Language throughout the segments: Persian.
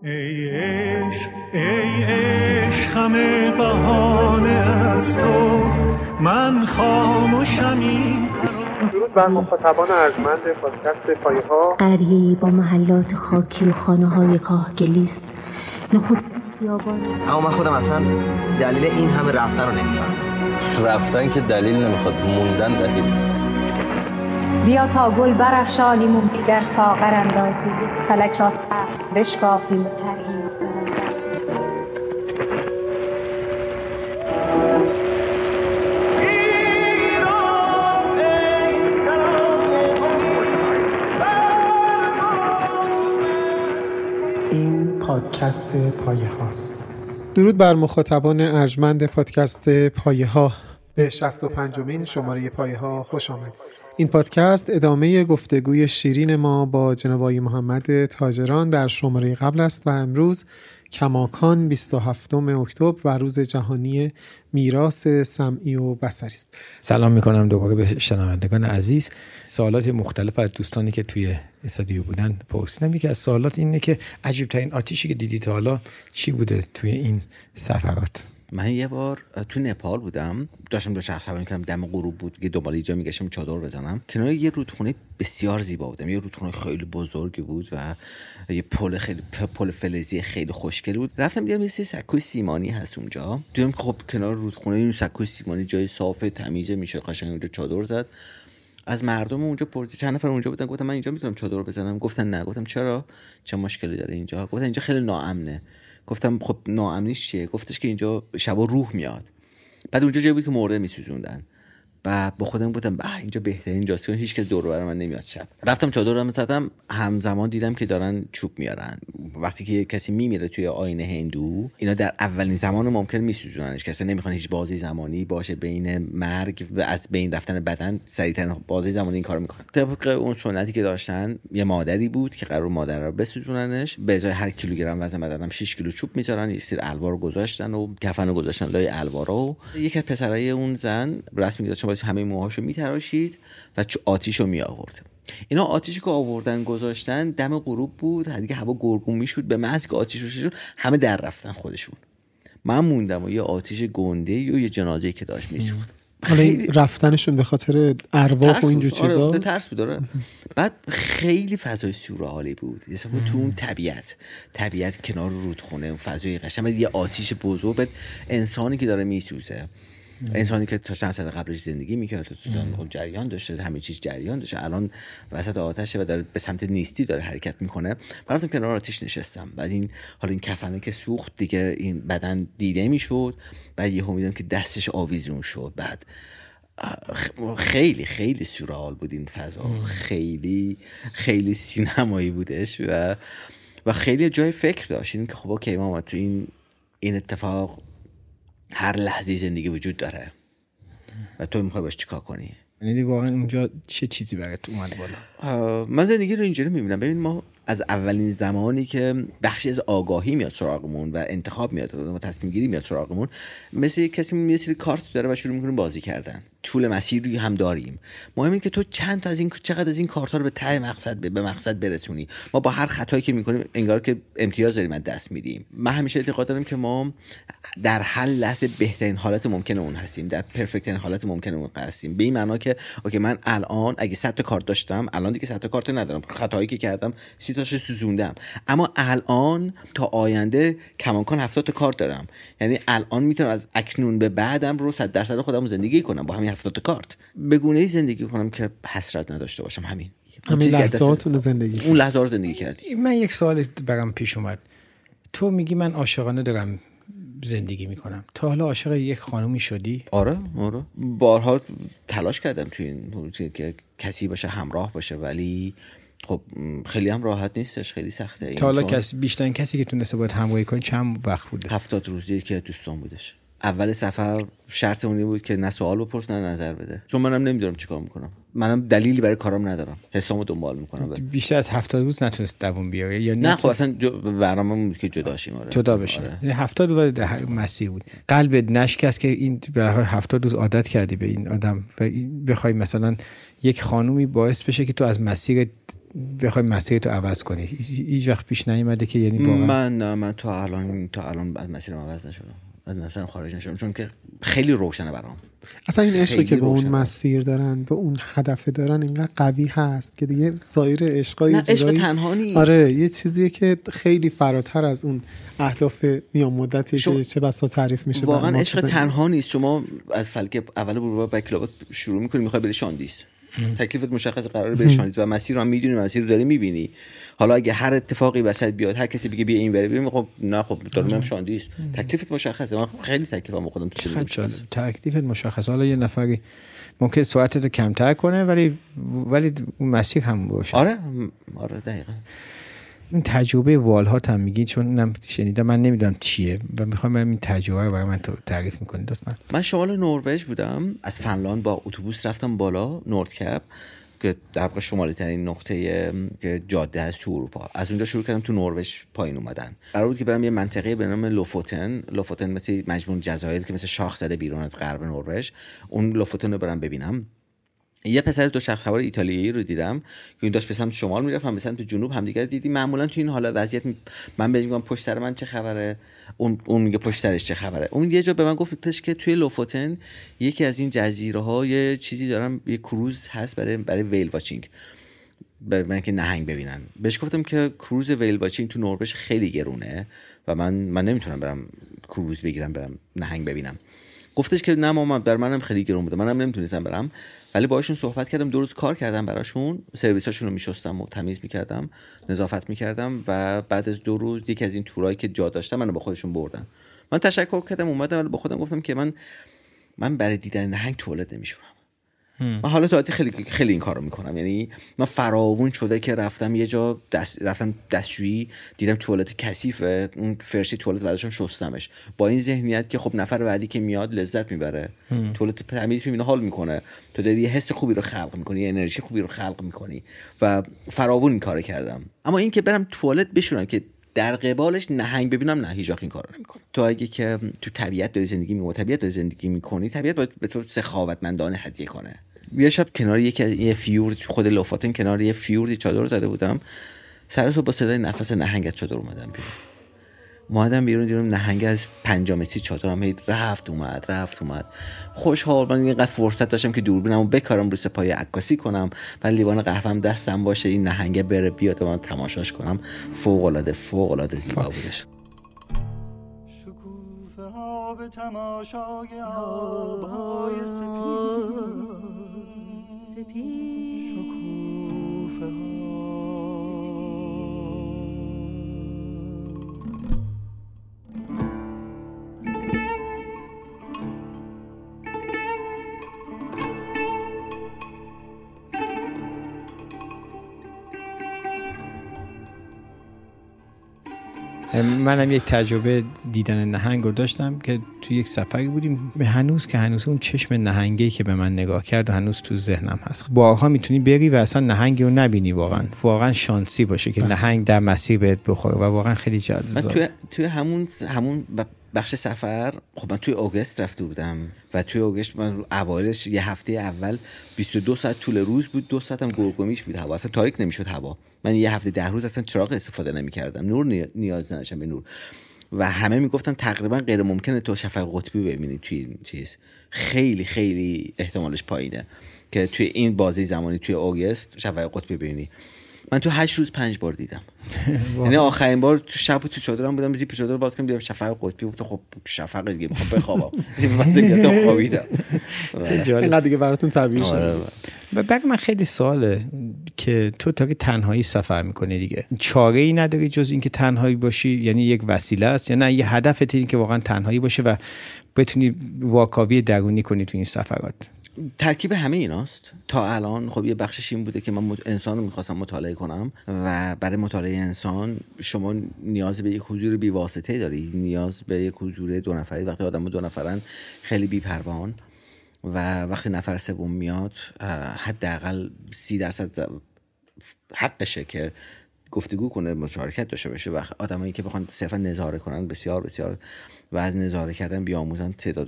ای عشق همه بهانه از تو، من خاموشمی. درود بر مخاطبان ارجمند پادکست پایه‌ها. قریه‌ای با محلات خاکی و خانه‌های کاهگلیست، نخست خیابان. اما من خودم اصلا دلیل این همه رفتن رو نمیفهمم. رفتن که دلیل نمیخواد، موندن دلیل. بیا تا گل برافشانیم و در ساغر اندازی، فلک را سر بشکافیم و ترهیم اندازی. این پادکست پایه هاست. درود بر مخاطبان ارجمند پادکست پایه ها. به 65مین شماره پایه ها خوش آمدید. این پادکست ادامه گفتگوی شیرین ما با جناب آقای محمد تاجران در شماره قبل است و امروز کماکان 27 اکتبر و روز جهانی میراث سمعی و بصری است. سلام میکنم دوباره به شنوندگان عزیز. سوالات مختلف از دوستانی که توی استودیو بودن پرسیدم. یکی از سوالات اینه که عجیب ترین آتیشی که دیدی تا حالا چی بوده توی این سفرات؟ من یه بار تو نپال بودم، داشتم شخص سواری می‌کردم، دم غروب بود، یه دنبال یه جا میگشتم چادر بزنم. کنار یه رودخونه بسیار زیبا بودم، یه رودخونه خیلی بزرگی بود و یه پل فلزی خیلی خوشگل بود. رفتم دیدم یه سکوی سیمانی هست اونجا. دیدم خب کنار رودخونه این سکوی سیمانی جای صاف تمیز، میشه قشنگ اونجا چادر زد. از مردم اونجا پرسیدم، چند نفر اونجا بودن، گفتم من اینجا میتونم چادر بزنم؟ گفتن نه. گفتم چرا؟ چه مشکلی داره اینجا؟ گفتن اینجا خیلی ناامنه. گفتم خب ناامنیش چیه؟ گفتش که اینجا شبا روح میاد. بعد اونجا جایی بود که مرده میسوزوندن. بعد با خودم گفتم اینجا بهترین جاست که هیچ کس دور و بر من نمیاد شب. رفتم چادرم زدم، همزمان دیدم که دارن چوب میارن. وقتی که کسی میمیره توی آیین هندو، اینا در اولین زمان ممکن میسوزوننش، کسی نمیخوان هیچ بازی زمانی باشه بین مرگ و از بین رفتن بدن، سریعترین بازی زمانی این کارو میکنن. طبق اون سنتی که داشتن، یه مادری بود که قرار مادر رو بسوزوننش، به ازای هر کیلوگرم وزن بدنم 6 کیلو چوب میذارن، یه سری الوار رو گذاشتن و کفن رو گذاشتن لای الوارا. یکی از پسرای اون زن رسمی داشت همه موهاشو میتراشید و آتیشو می آورد. اینا آتیشی که آوردن گذاشتن، دم غروب بود، دیگه هوا گرگون میشد، به محض که آتیش روشن شد همه در رفتن خودشون. من موندم و یه آتیش گنده و یه جنازه‌ای که داشت میسوخت. خیلی رفتنشون به خاطر ارواح و اینجور چیزا. آره ترس بود. داره. بعد خیلی فضای سورئالی بود. یه سری تو اون طبیعت کنار رودخونه، اون فضای قشنگ، یه آتیش بزرگ، بعد انسانی که داره میسوزه، انسانی که تا چند سال قبلش زندگی میکرد، تو جریان داشته، همه چیز جریان داشته، الان وسط آتشه و داره به سمت نیستی داره حرکت میکنه. من رفتم کنار آتیش نشستم. بعد این کفنه که سوخت دیگه، این بدن دیده میشد. بعد یهو میدیدم که دستش آویزون شد. بعد خیلی خیلی سورئال بود این فضا، خیلی خیلی سینمایی بودش و خیلی جای فکر داشت. این که خب اوکی ماما، این اتفاق هر لحظه زندگی وجود داره و تو میخوای باش چیکار کنی؟ یعنی واقعا اونجا چه چیزی برات اومد بالا؟ من زندگی رو اینجوری میبینم. ببین، ما از اولین زمانی که بخشی از آگاهی میاد سراغمون و انتخاب میاد و تصمیم گیری میاد سراغمون، مثل کسی یه سری کارت داره و شروع میکنیم بازی کردن. طول مسیر روی هم داریم. مهم اینه که تو چقدر از این کارت ها رو به ته مقصد به مقصد برسونی. ما با هر خطایی که میکنیم انگار که امتیاز داریم از دست میدیم. من همیشه اعتقاد دارم که ما در هر لحظه بهترین حالت ممکن اون هستیم، در پرفکت ترین حالت ممکن اون هستیم. به این معنا که اوکی، من الان اگه 100 تا کارت داشتم، الان دیگه 100 تا کارت ندارم. خطایی که کردم 30 تاشو سوزوندم. اما الان تا آینده کماکان 70 تا کارت دارم. یعنی الان میتونم از اکنون به بعدم رو 100% خودم زندگی کنم با همین 70 تا کارت. به گونه‌ای زندگی کنم که حسرت نداشته باشم. همین لحظاتون زندگی. اون لحظه رو زندگی کردی. من یک سوال برام پیش اومد. تو میگی من عاشقانه دارم زندگی میکنم. تا حالا عاشق یک خانومی شدی؟ آره بارها تلاش کردم توی این که کسی باشه، همراه باشه، ولی خب خیلی هم راحت نیستش، خیلی سخته. تا حالا بیشترین کسی که تونسته باید همراهی کنی چند وقت بوده؟ 70 روزی که دوستان بودش. اول سفر شرط اونی بود که نه سوال بپرس نه نظر بده، چون منم نمیدونم چیکار میکنم. منم دلیلی برای کارم ندارم، حسامو دنبال میکنم. بیشتر از 70 روز نتونست دووم بیاره یا نه؟ خب اصلا برنامه‌مون بود که جدا شیم. جدا بشیم. یعنی 70 روز مسیر بود. قلبت نشکست که این به هر 70 روز عادت کردی به این آدم و بخوای مثلا یک خانومی باعث بشه که تو از مسیر بخوای مسیرتو عوض کنی؟ هیچ وقت پیش نیومده که یعنی واقعا من تا الان از مسیرم عوض نشدم، از مسیرم خارج نشدم، چون که خیلی روشنه برام. اصلا این عشقی که به اون مسیر دارن، به اون هدف دارن، اینقدر قوی هست که دیگه سایر عشقای عشق تنها نیست. آره یه چیزیه که خیلی فراتر از اون اهداف میان مدتی که چه بسا تعریف میشه. واقعا عشق تنها نیست. شما از فلک اول برو با کلابات شروع می‌کنی، می‌خوای بری شاندیس، تکلیفت مشخص، قراره بری شاندیس و مسیر رو هم میدونی، مسیر رو داری می‌بینی. حالا اگه هر اتفاقی وسط بیاد، هر کسی بگه بیا این بریم، خب نه، خب دارم میرم شاندیس، تکلیفت مشخصه. من خیلی تکلیفم خودم چیزه، تکلیفت مشخصه. حالا یه نفری ممکن سرعتت کمتر کنه ولی اون مسیر هم باشه. آره دقیقاً. این تجربه والهات هم میگید، چون اینم شنیدم، من نمیدونم چیه و میخوام این تجربه رو برای من تعریف میکنید لطفا. من شمال نروژ بودم، از فنلاند با اتوبوس رفتم بالا نوردکپ که در واقع شمالی ترین نقطه جاده هست تو اروپا. از اونجا شروع کردم تو نروژ پایین اومدن. قرار بود که برم یه منطقه به نام لوفوتن مثل مجموعه جزایر که مثل شاخ زده بیرون از غرب نروژ، اون لوفوتن رو برم ببینم. یه پسر دو شخص سوار ایتالیایی رو دیدم که این داشت به سمت شمال میرفت، هم به سمت جنوب همدیگر دیدیم. معمولا تو این حالا وضعیت من بهش میگم پشت سر من چه خبره، اون میگه پشت سرش چه خبره. اون یه جا به من گفتش که توی لوفوتن یکی از این جزیره‌ها یه چیزی دارن، یه کروز هست برای ویل واچینگ، برای اینکه نهنگ ببینن. بهش گفتم که کروز ویل واچینگ تو نروژ خیلی گرونه و من نمیتونم برم کروز بگیرم برم نهنگ ببینم. گفتش که نه مامان، در منم خیلی گرون بوده، منم نمیتونستم برم. ولی باهاشون صحبت کردم، 2 روز کار کردم براشون، سرویساشون رو میشستم و تمیز میکردم، نظافت میکردم و بعد از 2 روز یکی از این تورایی که جا داشتم منو با خودشون بردن. من تشکر کردم، اومدم ولی با خودم گفتم که من برای دیدن نهنگ توالت نمیشورم. من حالا تا خیلی این کارو میکنم، یعنی من فراوون شده که رفتم یه جا رفتم دستشویی، دیدم توالت کثیفه، اون فرشی توالت براشون شستمش با این ذهنیت که خب نفر بعدی که میاد لذت میبره، توالت تمیز میبینه حال میکنه، تو داری یه حس خوبی رو خلق میکنی، یه انرژی خوبی رو خلق میکنی و فراوون این کارو کردم. اما این که برم توالت بشورم که در قبالش نهنگ ببینم، نه، هیچ وقت این کارو نمیکنم. تو اگه که تو طبیعت داری زندگی میکنی، طبیعت باید به تو سخاوتمندانه هدیه کنه. یه شب کنار یه فیورد، خود لوفاتن کنار یه فیوردی چادر زده بودم، سر صبح با صدای نفس نهنگ از چادر اومدم بیرون دیدم نهنگ از 5 متری چادرم رفت اومد. خوشحال، من اینقدر فرصت داشتم که دوربینمو بکارم رو سپای عکاسی کنم و لیوان قهوه‌ام دستم باشه، این نهنگ بره بیاد و من تماشاش کنم. فوق العاده زیبا بودش. شکوفه ها به تماشای آبهای سپید، شکوفه ها. منم یک تجربه دیدن نهنگ رو داشتم که توی یک سفری بودیم، هنوز اون چشم نهنگی که به من نگاه کرد و هنوز تو ذهنم هست. بارها میتونی بری و اصلا نهنگ رو نبینی، واقعا شانسی باشه که نهنگ در مسیر بهت بخوره و واقعا خیلی جذاب. من توی همون بخش سفر، خب من توی آگوست رفته بودم و توی آگوست من اوایلش یه هفته اول 22 ساعت طول روز بود، 2 ساعت هم گرگومیش بود، هوا اصلا تاریک نمیشد هوا. من یه هفته 10 روز اصلا چراغ استفاده نمی‌کردم، نور نیاز نداشتم به نور و همه میگفتن تقریبا غیر ممکنه تو شفق قطبی ببینی توی این چیز، خیلی خیلی احتمالش پایینه که توی این بازه زمانی توی آگوست شفق قطبی ببینی. من تو 8 روز 5 بار دیدم. یعنی آخرین بار تو شب تو چادرم بودم، زیپ چادر باز کردم دیدم شفق قطبی. گفتم خب شفق دیگه میخوام بخوابم، زیپ باز کردم خوابیدم. اینقدر دیگه براتون طبیعی شد. بعد من خیلی سواله که تو تا که تنهایی سفر میکنی دیگه چاره‌ای نداری جز اینکه تنهایی باشی، یعنی یک وسیله است یا نه یه هدفت اینه که واقعا تنهایی باشه و بتونی واکاوی درونی کنی تو این سفرات؟ ترکیب همه ایناست. تا الان خب یه بخشش این بوده که من انسان رو میخواستم مطالعه کنم و برای مطالعه انسان شما نیاز به یک حضور بی واسطه داری، نیاز به یک حضور 2 نفری. وقتی آدم 2 نفرن خیلی بی پروان و وقتی نفر سوم میاد حداقل 30% حقشه که گفتگو کنه، مشارکت داشته باشه. و آدمایی که بخوان صرفا نظاره کنن بسیار بسیار و از نظاره کردن بیاموزن تعدادشون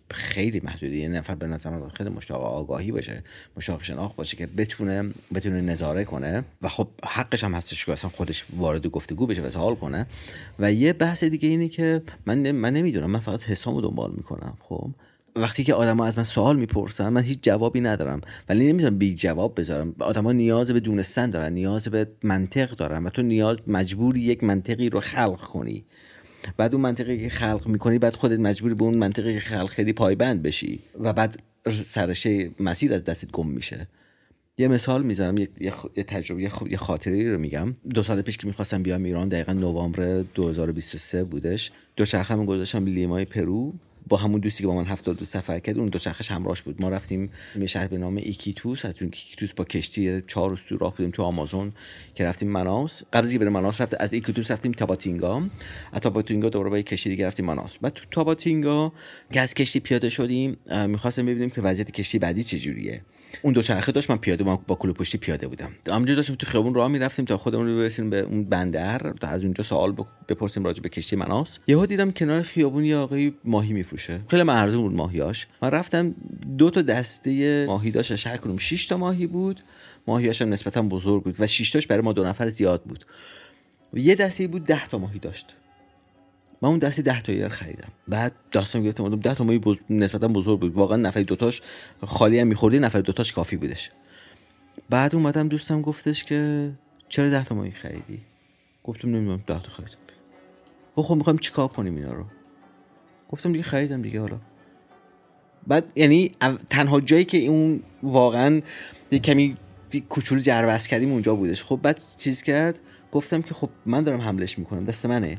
خیلی محدوده. یه نفر به نظر من خیلی مشتاق آگاهی باشه، مشتاق شناخت باشه که بتونه نظاره کنه و خب حقش هم هستش که اصلا خودش وارد گفتگو بشه و سوال کنه. و یه بحث دیگه اینه که من نمیدونم، من فقط حسامو دنبال میکنم. خب وقتی که آدما از من سوال میپرسن من هیچ جوابی ندارم، ولی نمیتونم بی جواب بذارم. آدما نیاز به دونستن دارن، نیاز به منطق دارن و تو مجبوری یک منطقی رو خلق کنی. بعد اون منطقی که خلق میکنی بعد خودت مجبوری به اون منطقی که خلق کردی پایبند بشی و بعد سرشه مسیر از دستت گم میشه. یه مثال میزنم، یه تجربه، یه خاطره رو میگم. 2 سال پیش که میخواستم بیام ایران، دقیقاً نوامبر 2023 بودش، دوچرخه‌مو گذاشتم لیمای پرو با همون دوستی که با من 72 سفر کرد. اون دوچرخه‌ش همراهش بود. ما رفتیم به شهر به نام ایکیتوس. از اون ایکیتوس با کشتی 4 روز تو راه بودیم تو آمازون که رفتیم مناس. قبل از اینکه بریم مناس از ایکیتوس رفتیم تاباتینگا. از تاباتینگا دوباره با کشتی دیگه رفتیم مناس. بعد تو تاباتینگا که از کشتی پیاده شدیم می‌خواستیم ببینیم که وضعیت کشتی بعدی چجوریه. اون دوچرخه داشت، من پیاده با کلوپ پشتی پیاده بودم. همونجوری داشتیم تو خیابون راه میرفتیم تا خودمون رو برسیم به اون بندر، تا از اونجا سوال بپرسیم راجع به کشتی مناس. یهو دیدم کنار خیابون یه آقای ماهی میفروشه، خیلی ارزون بود ماهیاش. من رفتم 2 تا دسته ماهی داشت، هر کدوم 6 تا ماهی بود. ماهیاش هم نسبتا بزرگ بود و 6 تاش برای ما 2 نفر زیاد بود. یه دسته بود 10 تا ماهی داشت. من اون دسته 10 تایی رو خریدم. بعد داستان گرفتم 10 تا ماهی نسبتا بزرگ بود. واقعا نفر 2 تاش خالی هم می‌خوردی، نفر 2 تاش کافی بودش. بعد اومدم دوستم گفتش که چرا 10 تا ماهی خریدی؟ گفتم نمیدونم 10 تا خریدم. خب می‌خوایم چیکار کنیم اینا رو؟ گفتم دیگه خریدم دیگه. حالا بعد یعنی تنها جایی که اون واقعا کمی کوچولو جربس کردیم اونجا بودش. خب بعد چیز کرد، گفتم که خب من دارم حملش می‌کنم، دست منه.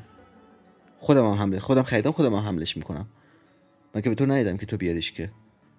خودم خریدم، خودم هم حملش میکنم. من که به تو ندیدم که تو بیاریش که.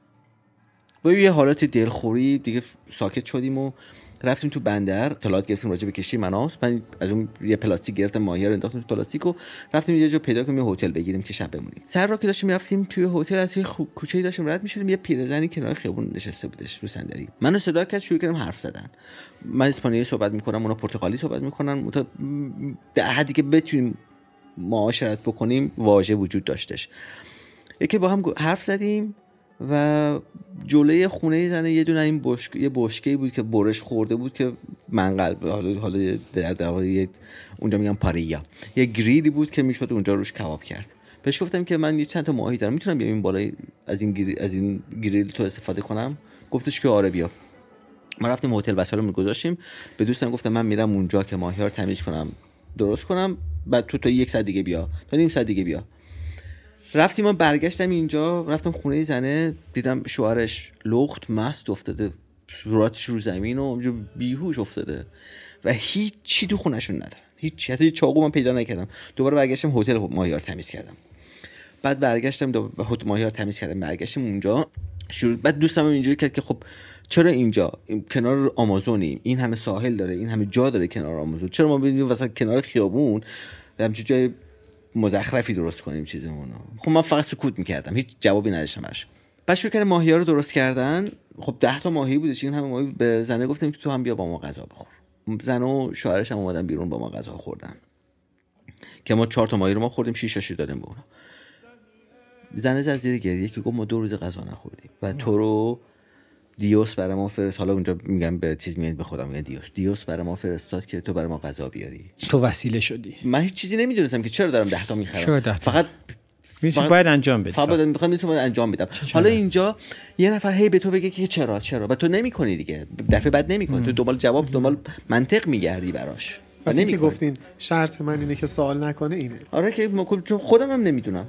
با یه حالت دلخوری دیگه ساکت شدیم و رفتیم تو بندر، اطلاعات گرفتیم راجع به کشتی مناس. من از اون یه پلاستیک گرفتم، ماهی رو انداختم تو پلاستیک و رفتیم یه جا پیدا کنیم، یه هتل بگیریم که شب بمونیم. سر راه که داشتیم رفتیم توی هتل، از یه کوچه‌ای داشتیم رد می‌شدیم، یه پیرزنی کنار خیابون نشسته بودش رو صندلی. منو صدا کرد، شروع کردم حرف زدن. من اسپانیایی صحبت می‌کنم، اونا پرتغالی صحبت می‌کنن. در حدی که بتونیم معاشرت بکنیم واژه وجود داشتش. یکی با هم حرف زدیم و جلوی خونه زنه یه دونه این یه بشکه‌ای بود که برش خورده بود که منقل، حالا در واقع اونجا میگم پاریا، یه گریلی بود که میشد اونجا روش کباب کرد. بهش گفتم که من یه چند تا ماهی دارم، میتونم بیام این بالای از این گریل تو استفاده کنم؟ گفتش که آره بیا. ما رفتیم هتل وسایلمون رو گذاشتیم. به دوستم گفتم من میرم اونجا که ماهی‌ها رو تمیز کنم، درست کنم، بعد تو تا 1 ساعت دیگه بیا، تا نیم ساعت دیگه بیا. رفتیم، من برگشتم اینجا، رفتم خونه زنه، دیدم شوهرش لخت مست افتاده، صورتش رو زمین و اونجا بیهوش افتاده و هیچ چی تو خونه‌شون ندارن، هیچ، حتی چاقو من پیدا نکردم. دوباره برگشتم هتل ماهی‌ها رو تمیز کردم. بعد برگشتم هتل ماهی‌ها رو تمیز کردم، برگشتم اونجا بعد دوستم اینجوری کرد که خب چرا اینجا کنار آمازونیم، این همه ساحل داره، این همه جا داره کنار آمازون، چرا ما بریم وسط کنار خیابون همچین جای مزخرفی درست کنیم چیزمون؟ خب من فقط سکوت میکردم، هیچ جوابی نداشتم براش. بعد شروع کردن ماهی‌ها رو درست کردن. خب 10 تا ماهی بودش، این همه ماهی. به زنه گفتم تو هم بیا با ما غذا بخور. زن و شوهرش هم اومدن بیرون با ما غذا خوردن که ما 4 تا ماهی رو ما خوردیم، 6 تاشو دادیم به اونا. زنه زد زیر گریه که گفت ما 2 روز غذا نخوردیم و تو رو دیوس برای ما فرست. حالا اونجا میگم به چیز میاد، به خودم میگم دیوس برای ما فرستاد که تو برای ما غذا بیاری. تو وسیله شدی. من هیچ چیزی نمیدونستم که چرا دارم 10 تا میخرم، فقط باید انجام بدی. فقط میخوام انجام بدم. حالا اینجا یه نفر هی به تو بگه که چرا و تو نمیکنی دیگه، دفعه بعد نمیکنی، تو دنبال جواب، دنبال منطق میگردی براش. واسه اینکه گفتین شرط من اینه که سوال نکنه اینه. آره که چون خودم هم نمیدونم.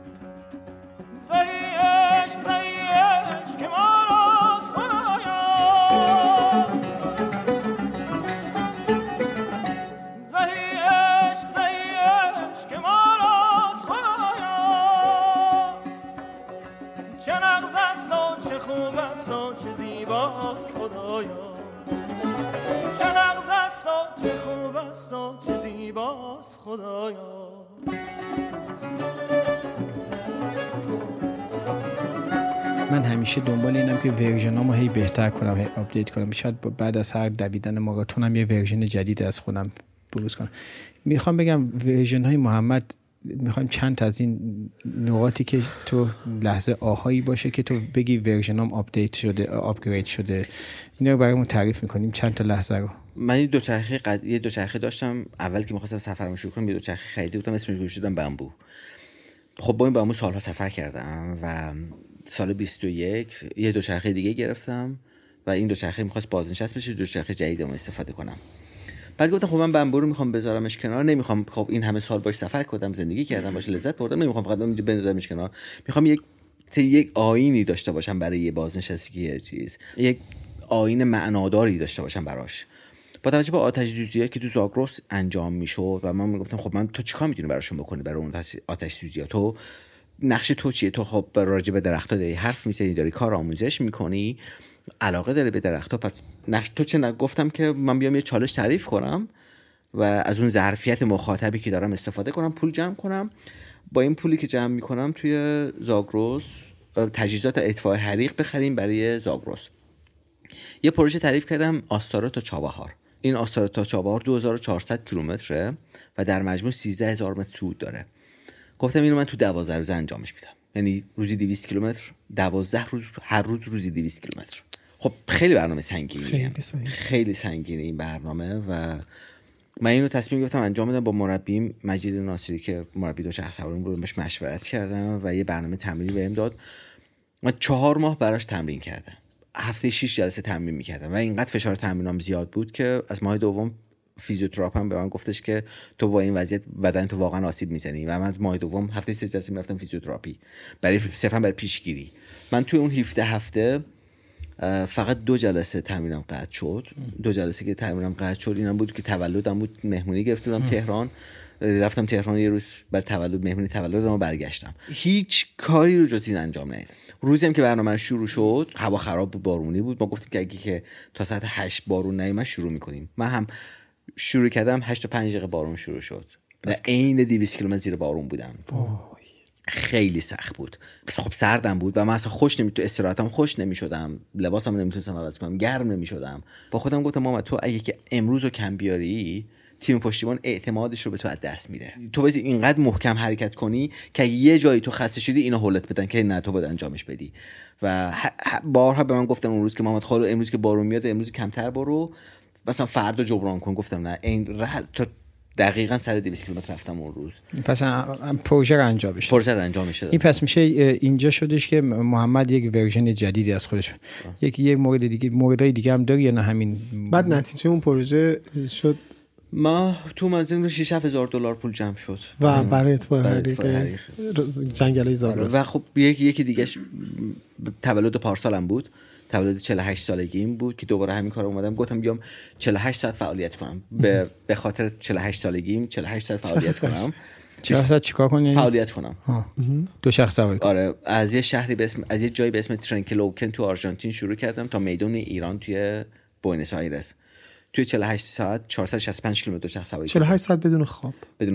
من همیشه دنبال اینم که ورژنامو هی بهتر کنم، هی آپدیت کنم. شاید بعد از هر دویدن ماراتونم یه ورژن جدید از خودم بروز کنم. میخوام بگم ورژن های محمد میخوایم چند تا از این نقاطی که تو لحظه آهایی باشه که تو بگی ورژنام آپدیت شده، آپگرید شده، اینا رو برامون تعریف میکنیم چند تا لحظه رو. من یه دوچرخه داشتم اول که می‌خواستم سفرمو شروع کنم، یه دوچرخه خریده بودم اسمش گذاشتم بمبو. خب با این بمبو سالها سفر کردم و سال 21 یه دوچرخه دیگه گرفتم و این دوچرخه می‌خواست بازنشست بشه، دوچرخه جدیدمو استفاده کنم. بعد گفتم خب من بمبو رو می‌خوام بذارمش کنار، نمی‌خوام خب این همه سال باش سفر کردم، زندگی کردم باش، لذت بردم، نمی‌خوام فقط اینجا بذارمش کنار. می‌خوام یک آیینی داشته باشم برای یه بازنشستگی، یک آیین معناداری داشته باشم براش. با توجه به آتش سوزی‌هایی که تو زاگرس انجام میشد و من میگفتم خب من تو چیکار می‌تونی براشون بکنی برای اون آتش سوزی‌ها؟ تو نقش تو چیه؟ تو خب راجع به درخت‌ها داری حرف می‌زنی، داری کار آموزش می‌کنی، علاقه داری به درخت‌ها، پس نقش تو چه؟ گفتم که من بیام یه چالش تعریف کنم و از اون ظرفیت مخاطبی که دارم استفاده کنم، پول جمع کنم. با این پولی که جمع می‌کنم توی زاگرس تجهیزات اطفاء حریق بخریم برای زاگرس. یه پروژه تعریف کردم، آستارا تا چابهار. این آستارا تا چابهار 2400 کیلومتره و در مجموع 13000 متر صعود داره. گفتم اینو من تو 12 روز انجامش میدم، یعنی روزی 200 کیلومتر، 12 روز، هر روز روزی 200 کیلومتر. خب خیلی برنامه سنگینیه، خیلی سنگینه این برنامه و من اینو تصمیم گرفتم انجام بدم. با مربیم مجید ناصری که مربی دوچرخه سواری بود باش مشورت کردم و یه برنامه تمرینی بهم داد. من 4 ماه براش تمرین کردم، هفته 6 جلسه تمرین میکردم و اینقدر فشار تمرینام زیاد بود که از ماه دوم فیزیوتراپم به من گفتش که تو با این وضعیت بدن تو واقعا آسیب میزنی و من از ماه دوم هفته 3 جلسه میرفتم فیزیوتراپی صرفا برای پیشگیری. من توی اون 17 هفته فقط 2 جلسه تمرینم قطع شد. 2 جلسه که تمرینم قطع شد اینم بود که تولدم بود، مهمونی گرفتم تهران، رفتم تهران یه روز برای تولد، مهمونی تولدم برگشتم. هیچ کاری رو جز این انجام ندادم. روزی هم که برنامه شروع شد هوا خراب بود، بارونی بود، ما گفتیم که اگه که تا ساعت 8 بارون نیومد شروع میکنیم. من هم شروع کردم 8 تا 5 دقیقه بارون شروع شد و عین 200 کیلومتر زیر بارون بودم. خیلی سخت بود. خب سردم بود و من اصلا تو استراحتم خوش نمیشدم، لباسم نمیتونستم عوض کنم، گرم نمیشدم. با خودم گفتم ماما تو اگه که امروز رو کم بیاری تیم پشتیبان اعتمادش رو به تو از دست میده. تو باید اینقدر محکم حرکت کنی که یه جایی تو خسته شدی اینو هولت بدن که نه تو باید انجامش بدی. و بارها به من گفتن اون روز که محمد خالو امروز که بارون میاد امروز کمتر برو، مثلا فردا جبران کن. گفتم نه، این تا دقیقاً سر 200 کیلومتر رفتم اون روز. پس پروژه رو انجام بشه. این پس میشه اینجا شدش که محمد یک ورژن جدیدی از خودش یک موردای دیگه هم داره یا نه همین؟ بعد نتیجه اون پروژه شد ما تو مزین 6-7 هزار دلار پول جمع شد و برای اطفاء حریق جنگل زاگرس. و خب یکی دیگهش تولد پارسالم بود، تولد 48 سالگیم بود که دوباره همین کارو اومدم گفتم بیام 48 ساعت فعالیت کنم. به خاطر 48 سالگیم 48 ساعت فعالیت کنم. 48 ساعت چیکار کنی؟ فعالیت کنم. دوچرخه سواری. آره، از یه جایی به اسم ترنکلوکن تو آرژانتین شروع کردم تا میدون ایران توی بوئنوس آیرس. توی 48 ساعت 465 کیلومتر دوچرخه سواری. 48 ساعت بدون خواب.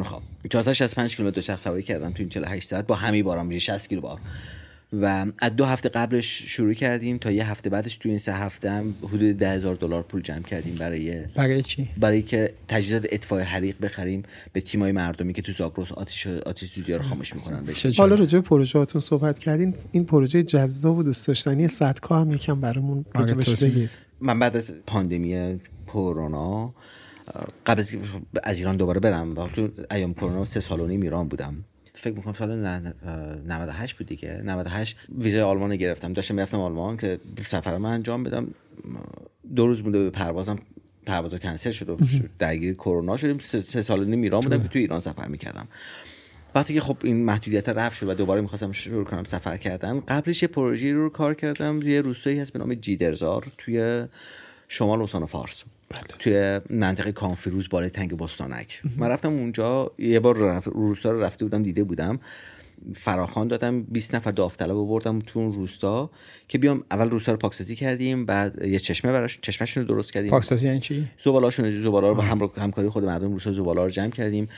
465 کیلومتر دوچرخه سواری کردم توی این 48 ساعت با همین بارم میشه 60 کیلو بار. و از 2 هفته قبلش شروع کردیم تا یه هفته بعدش توی این 3 هفته هم حدود 10,000 دلار پول جمع کردیم. برای چی؟ برای که تجهیزات اطفاء حریق بخریم به تیمای مردمی که تو زاگرس آتش سوزی‌ها رو خاموش می‌کنن. حالا راجع به پروژه‌هاتون صحبت کردین، این پروژه جذاب و دوست داشتنی صدکا هم یکم برامون راجعش بگید. من بعد از پاندمی کرونا قبل از ایران دوباره برم و تو ایام کرونا 3 سال و نیم ایران بودم. فکر می‌کنم سال 98 بود دیگه. 98 ویزای آلمان گرفتم، داشتم میرفتم آلمان که سفرم انجام بدم. 2 روز مونده به پروازم کنسل شد و درگیر کرونا شدیم. 3 سال و نیم ایران بودم که تو ایران سفر می‌کردم. وقتی که خب این محدودیت‌ها رفع شد و دوباره می‌خواستم شروع کنم سفر کردن، قبلش یه پروژه‌ای رو کار کردم. یه روستایی هست به نام جیدرزار توی شمال استان فارس. توی منطقه کانفیروز بالای تنگ بستانک. من رفتم اونجا یه بار روستا رو رفته بودم، دیده بودم، فراخوان دادم، 20 نفر داوطلب آوردم تو اون روستا که بیام. اول روستا رو پاکسازی کردیم، بعد یه چشمه‌شون رو درست کردیم. پاکسازی یعنی چی؟ زباله رو با همکاری خود مردم روستا زباله رو جمع کردیم.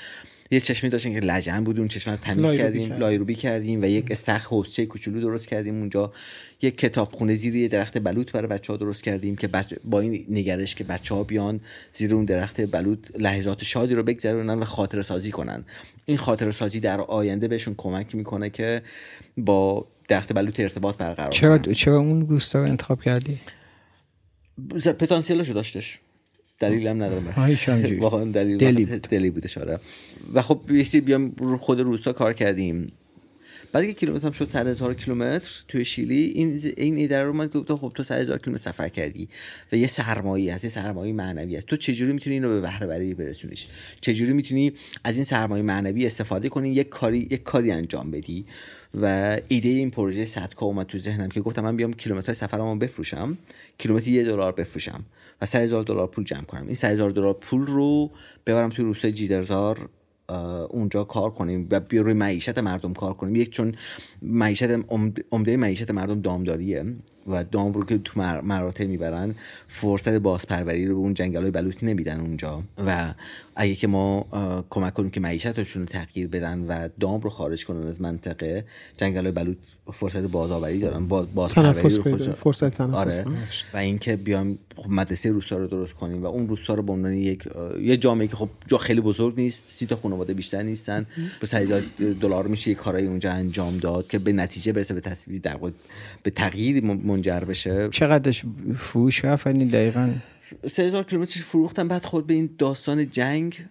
یه چشمه داشتیم که لجن بود، اون چشمه رو تمیز کردیم، لایروبی کردیم و یک استخر حوضچه کوچولو درست کردیم اونجا. یک کتابخونه زیر یه درخت بلوط برای بچه‌ها درست کردیم که با این نگرش که بچه‌ها بیان زیر اون درخت بلوط لحظات شادی رو بگذرونن و خاطره سازی کنن. این خاطره سازی در آینده بهشون کمک میکنه که با درخت بلوط ارتباط برقرار کنن. چرا اون روستا رو انتخاب کردی؟ پتانسیلشو داشتش، دلیلم ندارم. واقعا دلی بوده شاره. و خب بیام خود روستا کار کردیم. بعد که کیلومتر هم شد 100,000 کیلومتر توی شیلی، این ایده رو من گفتم خب تو 100,000 کیلومتر سفر کردی و یه سرمایه هست، یه سرمایه معنوی هست، تو چجوری میتونی اینو به بهره وری برسونیش؟ چجوری میتونی از این سرمایه معنوی استفاده کنی یک کاری انجام بدی؟ و ایده این پروژه 100K اومد تو ذهنم که گفتم من بیام کیلومتر سفرمو بفروشم، کیلومتری $1 بفروشم و $100,000 پول جمع کنم. این $100,000 پول رو ببرم توی روستای جیدرزار اونجا کار کنیم و روی معیشت مردم کار کنیم. یک چون معیشت عمده معیشت مردم دامداریه و دام رو که تو مراتع میبرن، فرصت بازپروری رو به اون جنگل‌های بلوطی نمیدن اونجا و اگه که ما کمک کنیم که معیشتشون رو تغییر بدن و دام رو خارج کنن از منطقه، جنگل‌های بلوط فرصت بازآوری دارن، بازپروری رو فرصت تنفس. آره. و اینکه بیام مدرسه روستا رو درست کنیم و اون روستا رو به عنوان یه جامعه که خب جا خیلی بزرگ نیست، 30 تا خانواده بیشتر نیستن، به $100,000 میشه یه کارایی اونجا انجام داد که به نتیجه برسه، به تصویر در واقع به تغییر منجر بشه. چقدرش فروش رفت این دقیقاً؟ 3,000 کیلومتر فروختم. بعد خود به این داستان جنگ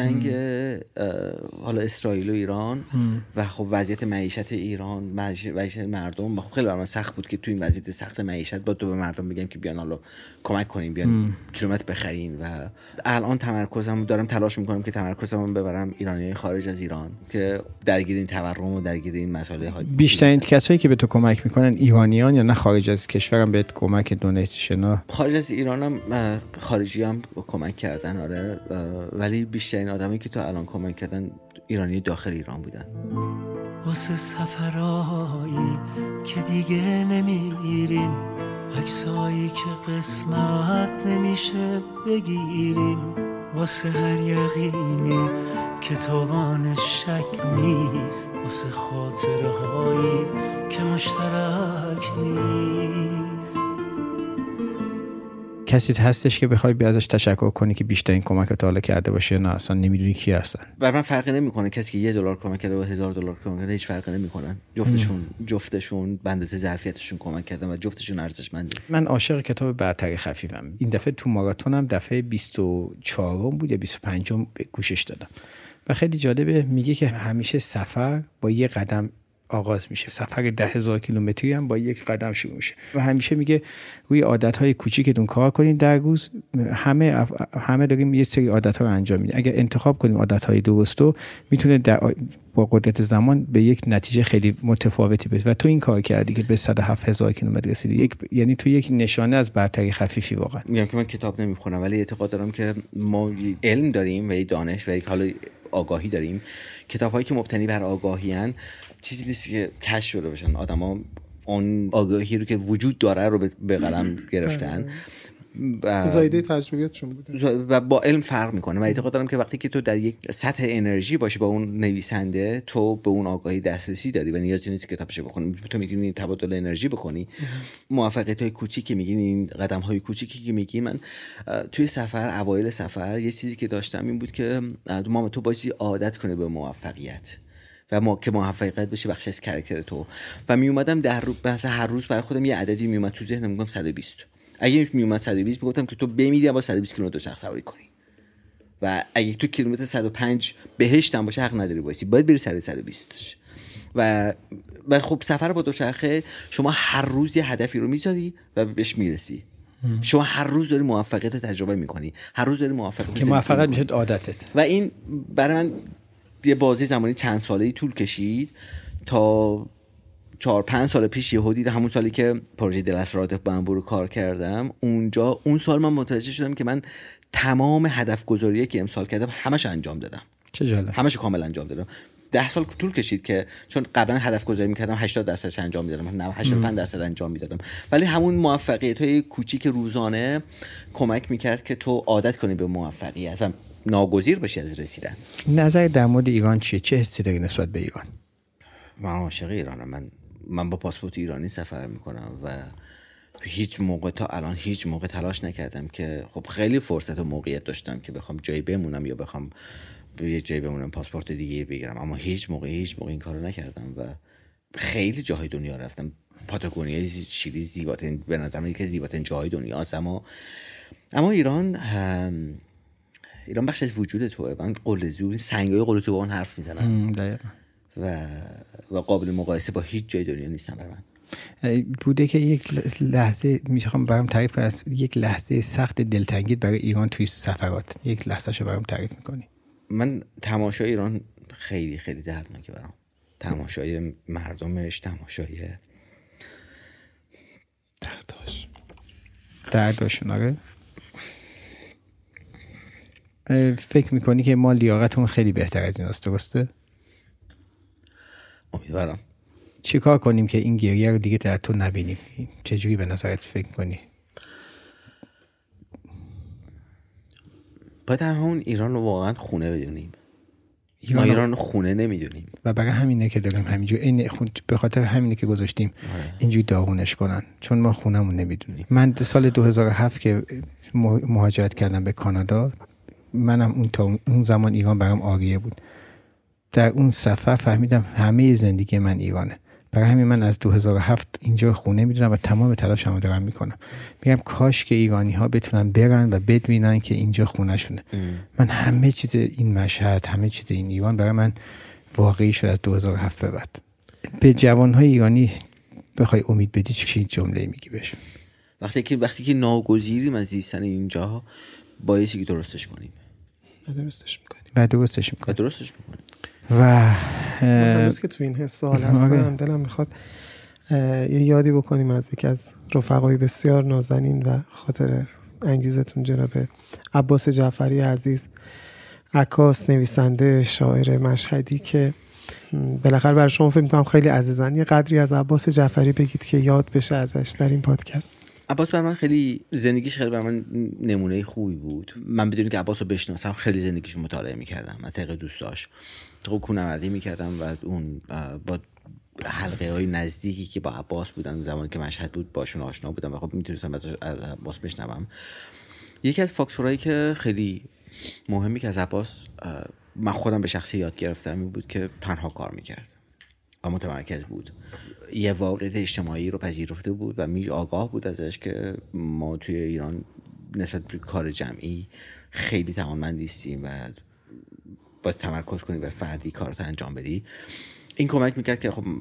حالا اسرائیل و ایران و خب وضعیت معیشت ایران، معیشت مردم، خب خیلی برای من سخت بود که تو این وضعیت سخت معیشت با تو به مردم بگم که بیان حالا کمک کنیم، بیان کیلومتر بخرین. و الان تمرکزم دارم تلاش میکنم که تمرکزمو ببرم ایرانیای خارج از ایران که درگیر این تورم و درگیر این مسائل ها. بیشترین کسایی که به تو کمک میکنن ایرانیان یا نه خارج از کشورم بهت کمک دونیشن؟ خارج از ایرانم خارجی هم کمک کردن، آره، ولی بیشترین آدمایی که تو الان کمک کردن ایرانی داخل ایران بودن. واسه سفرهایی که دیگه نمیریم، عکسایی که قسمت نمیشه بگیریم، واسه هر یقینی که توان شک نیست، واسه خاطرهایی که مشترک نیست. کسی هستش که بخوای بیا ازش تشکر کنی که بیشترین کمکت حالا کرده باشه؟ نه اصلا نمیدونی کی هستن؟ برای من فرقی نمیکنه کسی که $1 کمک کرده و $1,000 کمک کرده، هیچ فرقی نمیکنن. جفتشون به اندازه ظرفیتشون کمک کردن و جفتشون ارزشمنده. من عاشق کتاب برتری خفیفم. این دفعه تو ماراتونم دفعه 24 بود یا 25 گوشش دادم و خیلی جالبه. میگه که همیشه سفر با یه قدم آغاز میشه، سفر 10,000 کیلومتری هم با یک قدم شروع میشه و همیشه میگه روی عادتهای کوچیکتون کار کنین در روز. همه داریم یه سری عادت‌ها رو انجام میدیم. اگر انتخاب کنیم عادت‌های درستو، میتونه با قدرت زمان به یک نتیجه خیلی متفاوتی برسه و تو این کار کردی که به 107,000 کیلومتر رسیدی. یعنی تو یک نشانه از برتری خفیفی. واقعا میگم که من کتاب نمیخونم ولی اعتقاد دارم که ما علم داریم و دانش و حالا آگاهی داریم. کتاب‌هایی که مبتنی بر آگاهی‌اند چیزی نیست که کشف شده باشن. آدما اون آگاهی رو که وجود داره رو به قلم گرفتن، زایده تجربیاتشون بوده و با علم فرق میکنه. و اعتقاد دارم که وقتی که تو در یک سطح انرژی باشی با اون نویسنده، تو به اون آگاهی دسترسی داری و نیازی نیست کتابشو بخونی، تو میتونی تبادل انرژی بکنی. موفقیت‌های کوچیکی میگین، این قدم‌های کوچیکی که میگی، من توی سفر، اوایل سفر، یه چیزی که داشتم این بود که تو بایستی عادت کنی به موفقیت و که موفقیت بشه بخش از کاراکتر تو. و می اومدم هر روز برای خودم یه عددی می اومد تو ذهنم، میگم 120. اگه می اومد 120 میگفتم که تو بمیری با 120 کیلومتر دوچرخه سواری کنی و اگه تو کیلومتر 105 بهشت هم باشه حق نداری وایسی، باید بری سر 120. و خب سفر با دوچرخه شما هر روز یه هدفی رو میذاری و بهش میرسی. شما هر روز داری موفقیت رو تجربه میکنی، هر روز داری موفقیت میشه عادتت. و این برای من یه بازی زمانی چند ساله‌ای طول کشید تا 4-5 سال پیش یهو دیدم، همون سالی که پروژه دلسرات بمبو رو کار کردم، اون سال من متوجه شدم که من تمام هدف گذاریه که امسال کردم همش انجام دادم. چه جالب. همش کامل انجام دادم. 10 سال طول کشید که چون قبلا هدف گذاری می‌کردم 80% انجام می‌دادم، 85% انجام می‌دادم، ولی همون موفقیت‌های کوچیک روزانه کمک می‌کرد که تو عادت کنی به موفقیت. ناگزیر باشی از رسیدن. نظر در مورد ایران چیه؟ چه حسی داری نسبت به ایران؟ من عاشق ایرانم. من با پاسپورت ایرانی سفر میکنم و هیچ موقع تا الان هیچ موقع تلاش نکردم که خب خیلی فرصت و موقعیت داشتم که بخوام جایی بمونم یا بخوام یه جایی بمونم پاسپورت دیگه بگیرم، اما هیچ موقع این کارو نکردم و خیلی جاهای دنیا رفتم. پاتاگونیا شیلی زیباترین، به نظر من یکی از زیباترین جاهای دنیاست، اما ایران بخش از وجود توئه. من قلزو سنگای قلزو با اون حرف میزنم دقیقاً و قابل مقایسه با هیچ جای دنیا نیستم برای من. بوده که یک لحظه میخوام برام تعریف کنی از یک لحظه سخت دلتنگیت برای ایران توی سفرات، یک لحظه‌شو برام تعریف میکنی؟ من تماشای ایران خیلی خیلی دردناکه برام. تماشای مردمش، تماشای درداشون. آره فکر میکنی که ما لیاقتمون خیلی بهتر از این است، درسته؟ امیدوارم. چی کار کنیم که این گریه رو دیگه در تو نبینیم؟ چجوری به نظرت فکر کنی؟ باید همون ایران رو واقعا خونه بدونیم. ما ایران خونه نمیدونیم و برای همینه که داریم همینجور به خاطر همینه که گذاشتیم اینجوری داغونش کنن، چون ما خونمون نمیدونیم. من سال 2007 که مهاجرت کردم به کانادا، منم اون زمان ایران برام آریه بود. در اون سفر فهمیدم همه زندگی من ایرانه. برای همین من از 2007 اینجا خونه میدونم و تمام تلاشمو دارم میکنم. میگم کاش که ایرانی ها بتونن برن و بدونن که اینجا خونه شونه. من همه چیز این مشهد، همه چیز این ایران برای من واقعی شد از 2007 به بعد. به جوانهای ایرانی بخوای امید بدی چه جمله میگی بهشون؟ وقتی که ناگزیریم از زیستن اینجا، بایستی که درستش کنیم. درستش میکنیم. و هنوز که تو این حس حال هستم دلم میخواد یه یادی بکنیم از یکی از رفقای بسیار نازنین و خاطر انگیزتون، جناب عباس جعفری عزیز، عکاس، نویسنده، شاعر مشهدی که بالاخره برای شما فکر میکنم خیلی عزیزن. یه قدری از عباس جعفری بگید که یاد بشه ازش در این پادکست. عباس برای من خیلی زندگیش خیلی برای من نمونه خوبی بود. من بدون که عباس رو بشناسم خیلی زندگیشو مطالعه میکردم از طریق دوستاش. خب کوهنوردی میکردم و اون با حلقه های نزدیکی که با عباس بودن زمانی که مشهد بود باشون آشنا بودم و خب میتونستم از عباس بشنوم. یکی از فاکتورهایی که خیلی مهمی که از عباس من خودم به شخصی یاد گرفتم این بود که تنها کار میکرد و متمرکز بود. یه واقعیت اجتماعی رو پذیرفته بود و آگاه بود ازش که ما توی ایران نسبت به کار جمعی خیلی توانمند نیستیم و باید تمرکز کنی و فردی کارت انجام بدی. این کمک میکرد که خب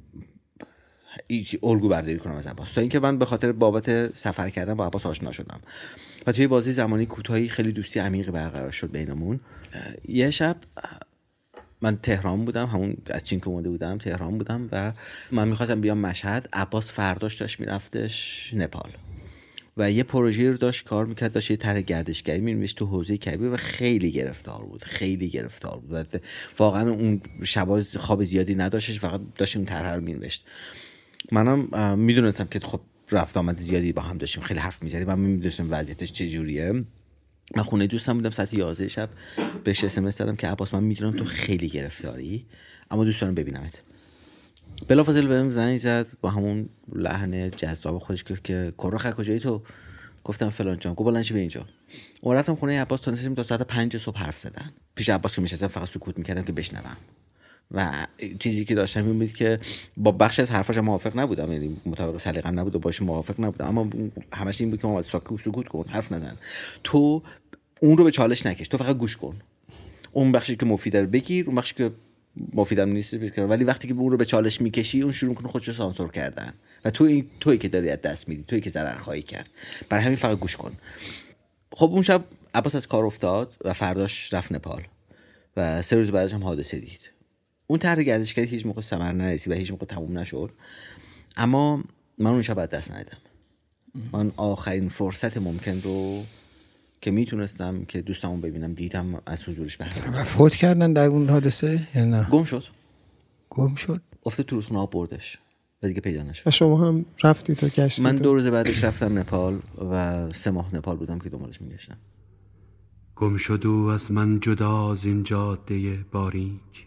الگو برداری کنم از عباس، تا اینکه من به خاطر بابت سفر کردن با عباس آشنا شدم و توی بازی زمانی کوتاهی خیلی دوستی عمیقی برقرار شد بینمون. یه شب من تهران بودم، همون از چین که اومده بودم تهران بودم و من میخواستم بیام مشهد. عباس فرداش داشت میرفتش نپال و یه پروژه رو داشت کار میکرد، داشت یه طرح گردشگری مینوشت تو حوزه کبیر و خیلی گرفتار بود و واقعا اون شبا خواب زیادی نداشتش، فقط داشت اون طرح رو مینوشت. منم میدونستم که خب رفت آمد زیادی با هم داشتیم، خیلی حرف میزدیم و من میدونستم وضعیتش چجوریه. من خونه دوستم بودم، ساعت 11 شب بهش اس ام اس دادم که عباس من میدونم تو خیلی گرفتاری اما دوست دارم ببینمت. بلافاصله بهم زنگ زد با همون لحن جذاب خودش گفت که کروخ کجایی تو؟ گفتم فلان جا. گفت بلند شو بیا اینجا. اون رفتم خونه عباس تا نشستیم تا ساعت 5 صبح حرف زدن. پیش عباس که میشستم فقط سکوت میکردم که بشنوم و چیزی که داشتم این بود که با بخش از حرفاش موافق نبودم، یعنی مطابق سلیقه‌ام نبود و باهاش موافق نبودم، اما همش این بود که ما سکوت کن، حرف نزن، تو اون رو به چالش نکش، تو فقط گوش کن، اون بخشی که مفیده رو بگیر، اون بخشی که مفیدم نیست بگیر، ولی وقتی که اون رو به چالش میکشی اون شروع کنه خودش رو سانسور کردن و تویی که داری از دست میدی، تویی که ضرر خواهی کرد، برای همین فقط گوش کن. خب اون شب عباس از کار افتاد و فرداش رفت نپال و 3 روز بعدش هم حادثه دید. اون طرح گردشگری هیچ موقع ثمر نرسید و هیچ موقع تموم نشد، اما من اون شب از دست ندادم. من آخرین فرصت ممکن رو که میتونستم که دوستمو ببینم دیدم، از حضورش بهره بردم. و فوت کردن در اون حادثه یا نه؟ گم شد افتاد تو رودخونه آب بردش و دیگه پیدا نشد. و شما هم رفتی تو گشتی؟ من 2 روز بعدش رفتم نپال و 3 ماه نپال بودم که دنبالش میگشتم. گم شد او از من جدا از این جاده باریک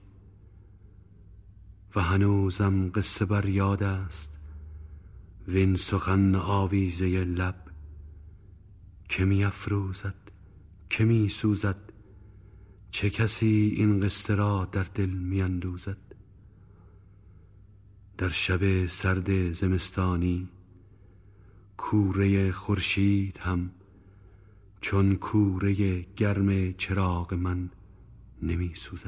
و هنوزم قصه بر یاد است وین سخن آویزه لب که می افروزد که می سوزد چه کسی این قصه را در دل می اندوزد. در شب سرد زمستانی کوره خورشید هم چون کوره گرم چراغ من نمی سوزد.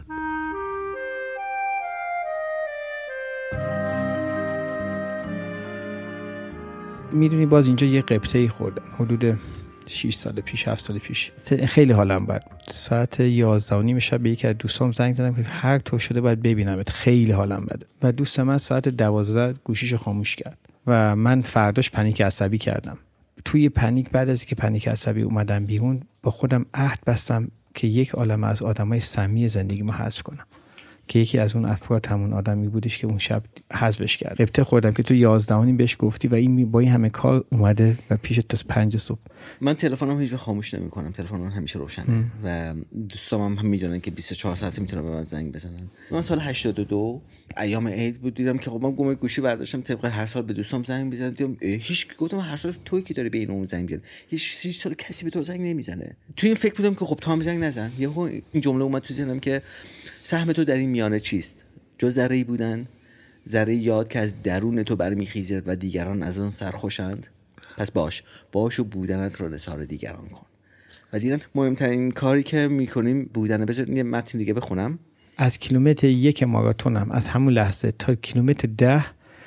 میدونی باز اینجا یه قبطه‌ای خوردم حدود 6 سال پیش 7 سال پیش. خیلی حالم بد بود. ساعت 11:30 شب به یکی از دوستام زنگ زدم که هر طور شده باید ببینمت، خیلی حالم بده. و دوست من ساعت 12 گوشیشو خاموش کرد و من فرداش پنیک عصبی کردم. توی پنیک بعد از اینکه پنیک عصبی اومدم بیرون با خودم عهد بستم که یک عالمه از آدمای سمی زندگیمو حذف کنم که یکی از اون افراد همون آدمی بودش که اون شب حذفش کرد. قبطه خوردم که تو 11:30 بهش گفتی و این با این همه کار اومده و پیش تا 5 صبح. من تلفنم هیچ وقت خاموش نمی‌کنم، تلفنم همیشه روشنه و دوستام هم میدونن که 24 ساعت میتونن به من زنگ بزنن. من سال 82 ایام عید بود دیدم که خب من گوشه گوشی برداشتم طبق هر سال به دوستام زنگ می‌زدم، دیدم هیچ گفتم هر سال تویی که داره به این اون زنگ می‌زنه، هیچ سال کسی به تو زنگ نمیزنه. تو این فکر بودم که خب تو هم زنگ نزن. یهو این جمله اومد تو ذهنم که سهم تو در این میانه چیست؟ جز ذره‌ای بودن، ذره یاد که از درون تو برمیخیزد و دیگران از اون سرخوشند. پس باش و بودنت رو نثار دیگران کن. و دیدم مهمترین کاری که میکنیم بودنه. بذار یه متن دیگه بخونم. از کیلومتر 1 ماراتونم از همون لحظه تا کیلومتر 10